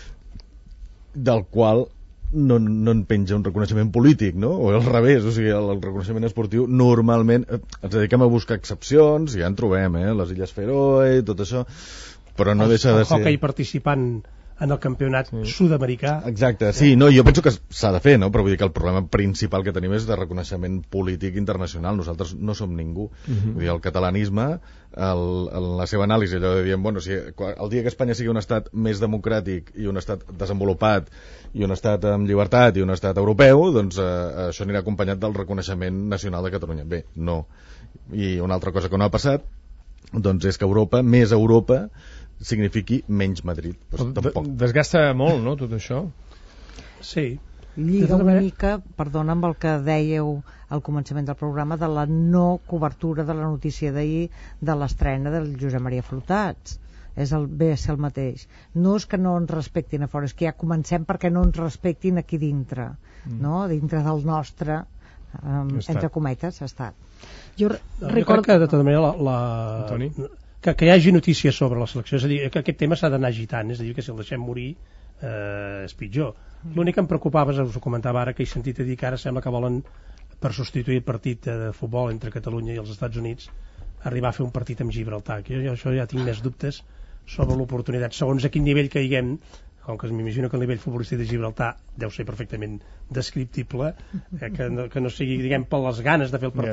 del qual no, no en penja un reconeixement polític, no? O al revés, o sigui, el, el reconeixement esportiu normalment eh, ens dediquem a buscar excepcions, ja en trobem, eh? Les Illes Feroe, tot això, però no el, deixa de ser...
El hockey participant en el campionat sí. sud-americà.
Exacte, sí, no, jo penso que s'ha de fer, no? Però vull dir que el problema principal que tenim és de reconeixement polític internacional. Nosaltres no som ningú. Uh-huh. Vull dir, el catalanisme, el, el, la seva anàlisi, allò de dir, bueno, si el dia que Espanya sigui un estat més democràtic i un estat desenvolupat i un estat amb llibertat i un estat europeu, doncs eh, això anirà acompanyat del reconeixement nacional de Catalunya. Bé, no. I una altra cosa que no ha passat, doncs és que Europa, més Europa, signifiqui menys Madrid. Pues, tampoc.
Desgasta molt, no, tot això?
Sí.
Lliga una mica, perdona, amb el que dèieu al començament del programa de la no cobertura de la notícia d'ahir de l'estrena del Josep Maria Flotats. És el, ve a ser el mateix. No és que no ens respectin a fora, és que ja comencem perquè no ens respectin aquí dintre, mm. no? Dintre del nostre, um, entre cometes, estat.
Jo, no, record... jo crec que de tota manera la... la... Que, que hi hagi notícies sobre la selecció, és a dir, que aquest tema s'ha d'anar agitant, és a dir, que si el deixem morir eh, és pitjor. Mm. L'únic que em preocupava, us ho comentava ara, que he sentit a dir que ara sembla que volen, per substituir el partit de futbol entre Catalunya i els Estats Units, arribar a fer un partit amb Gibraltar. Que jo, jo això ja tinc més dubtes sobre l'oportunitat, segons a quin nivell caiguem, com que m'imagino que el nivell futbolístic de Gibraltar deu ser perfectament descriptible, eh, que, no, que no sigui, diguem, per les ganes de fer el partit, yeah.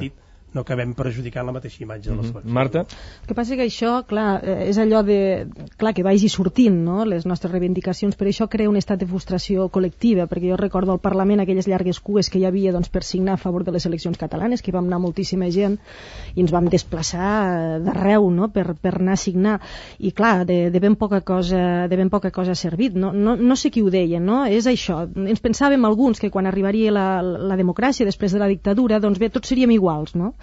no acabem perjudicant la mateixa imatge de la selecció.
Mm-hmm. Marta?
El que passa que això, clar, és allò de... Clar, que vagi sortint, no?, les nostres reivindicacions, però això crea un estat de frustració col·lectiva, perquè jo recordo al Parlament aquelles llargues cues que hi havia, doncs, per signar a favor de les eleccions catalanes, que hi vam anar moltíssima gent i ens vam desplaçar d'arreu, no?, per, per anar a signar. I clar, de, de ben poca cosa de ben poca cosa ha servit. No, no, no sé qui ho deia, no? És això. Ens pensàvem alguns que quan arribaria la, la democràcia després de la dictadura, doncs bé, tots seríem iguals, no?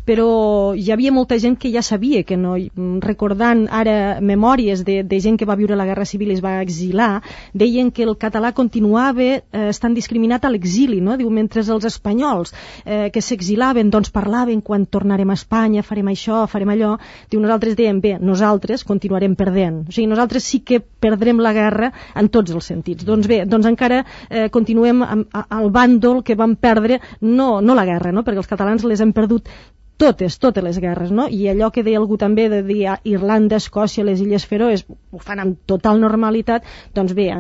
Però hi havia molta gent que ja sabia que no, recordant ara memòries de, de gent que va viure la Guerra Civil i es va exilar, deien que el català continuava eh, estant discriminat a l'exili, no? Diu, mentre els espanyols eh, que s'exilaven doncs parlaven quan tornarem a Espanya, farem això, farem allò, diu, nosaltres dèiem, bé, nosaltres continuarem perdent, o sigui, nosaltres sí que perdrem la guerra en tots els sentits. Doncs bé, doncs encara eh, continuem amb, al bàndol que vam perdre, no, no la guerra, no? Perquè els catalans les hem perdut totes, totes les guerres, no? I allò que deia algú també de dir Irlanda, Escòcia, les Illes Feroes ho fan amb total normalitat, doncs bé,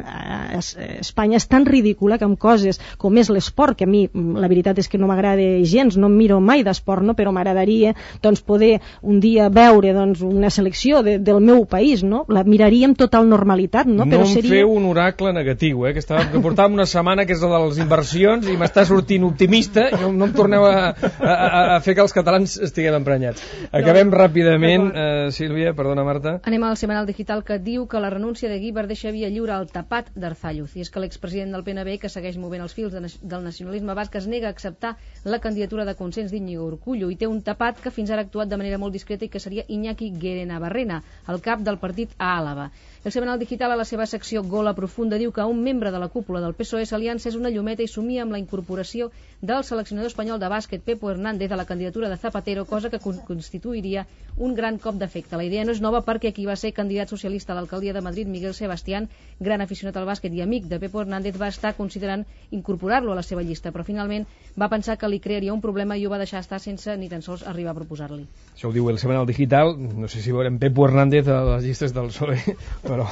Espanya és tan ridícula que amb coses com és l'esport, que a mi la veritat és que no m'agrada gens, no em miro mai d'esport, no? Però m'agradaria doncs, poder un dia veure doncs, una selecció de, del meu país, no? La miraria amb total normalitat, no?
No
Però
em
seria...
feu un oracle negatiu, eh? Que, estava, que portàvem una setmana que és la de les inversions i m'està sortint optimista i no, no em torneu a, a, a fer que els catalans estiguem emprenyats. Acabem no, ràpidament. Uh, Sílvia, perdona, Marta.
Anem al Semanal Digital, que diu que la renúncia de Guíbar deixa via lliure al tapat d'Arzalluz. I és que l'expresident del P N B, que segueix movent els fils de, del nacionalisme basc, es nega a acceptar la candidatura de consens d'Iñigo Urkullu i té un tapat que fins ara ha actuat de manera molt discreta i que seria Iñaki Guerenabarrena, el cap del partit a Àlava. El Semanal Digital, a la seva secció Gola Profunda, diu que un membre de la cúpula del P S O E s'aliança és una llumeta i somia amb la incorporació del seleccionador espanyol de bàsquet Pepo Hernández a la candidatura de Zapatero, cosa que constituiria un gran cop d'efecte. La idea no és nova perquè qui va ser candidat socialista a l'alcaldia de Madrid, Miguel Sebastián, gran aficionat al bàsquet i amic de Pepo Hernández, va estar considerant incorporar-lo a la seva llista, però finalment va pensar que li crearia un problema i ho va deixar estar sense ni tan sols arribar a proposar-li.
Això ho diu el Semanal Digital. No sé si veurem Pepo Hernández a les llistes del P S O E, però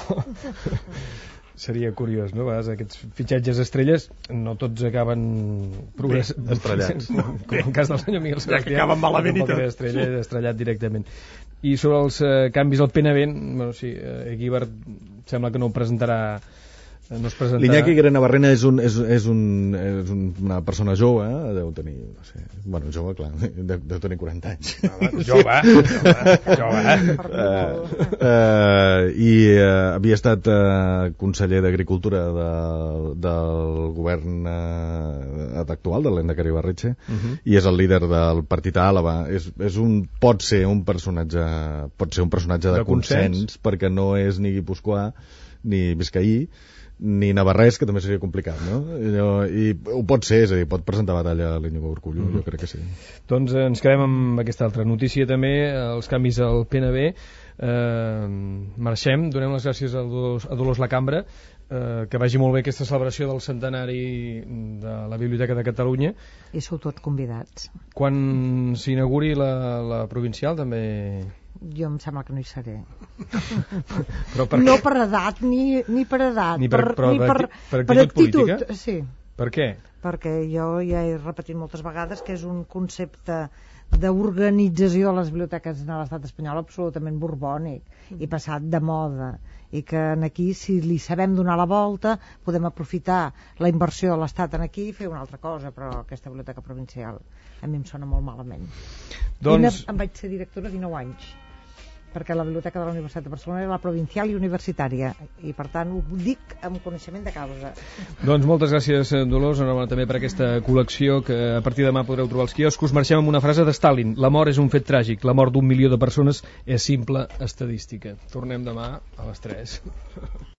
seria curiós, no? A vegades aquests fitxatges estrelles no tots acaben progress...
estrellats.
Com el cas del senyor Miguel Sebastián,
ja que acaben malament i tot.
Estrella, estrellat directament. I sobre els uh, canvis al P N B, bueno, sí, uh, Guíbar sembla que no ho presentarà, no es presentarà.
L'Iñaki Guerenabarrena és, un, és, és, un, és un, una persona jove, eh? Deu tenir, no sé, bueno, jove, clar, deu, deu tenir quaranta anys.
Ah, jove, jove, jove, eh?
Uh, uh, I uh, havia estat uh, conseller d'Agricultura de, del govern uh, actual, de l'Endacari Barretxe, uh-huh. I és el líder del partit a Àlava. És, és un, pot ser un personatge, pot ser un personatge de, de consens, consens, perquè no és ni guipuscoà ni biscaí, ni navarrès, que també seria complicat, no? I, i ho pot ser, és a dir, pot presentar batalla a l'Iñigo Urkullu, mm-hmm. Jo crec que sí.
Doncs eh, ens quedem amb aquesta altra notícia també, els canvis al P N B. Eh, marxem, donem les gràcies a Dolors, a Dolors Lacambra, eh, que vagi molt bé aquesta celebració del centenari de la Biblioteca de Catalunya.
I sou tots convidats.
Quan s'inauguri la, la provincial també...
Jo em sembla que no hi seré.
Però per
no per edat, ni, ni per edat,
ni per,
per,
però,
ni per,
per, per,
per actitud.
Política?
Sí.
Per què?
Perquè jo ja he repetit moltes vegades que és un concepte d'organització a les biblioteques de l'estat espanyol absolutament borbònic mm. i passat de moda, i que aquí, si li sabem donar la volta, podem aprofitar la inversió de l'estat en aquí i fer una altra cosa, però aquesta biblioteca provincial a mi em sona molt malament.
Doncs...
I em vaig ser directora dinou anys, perquè la biblioteca de la Universitat de Barcelona era la provincial i universitària, i per tant ho dic amb coneixement de causa.
Doncs moltes gràcies, Dolors, enhorabona també per aquesta col·lecció que a partir de demà podreu trobar als quioscos. Marxem amb una frase de Stalin: la mort és un fet tràgic, la mort d'un milió de persones és simple estadística. Tornem demà a les tres.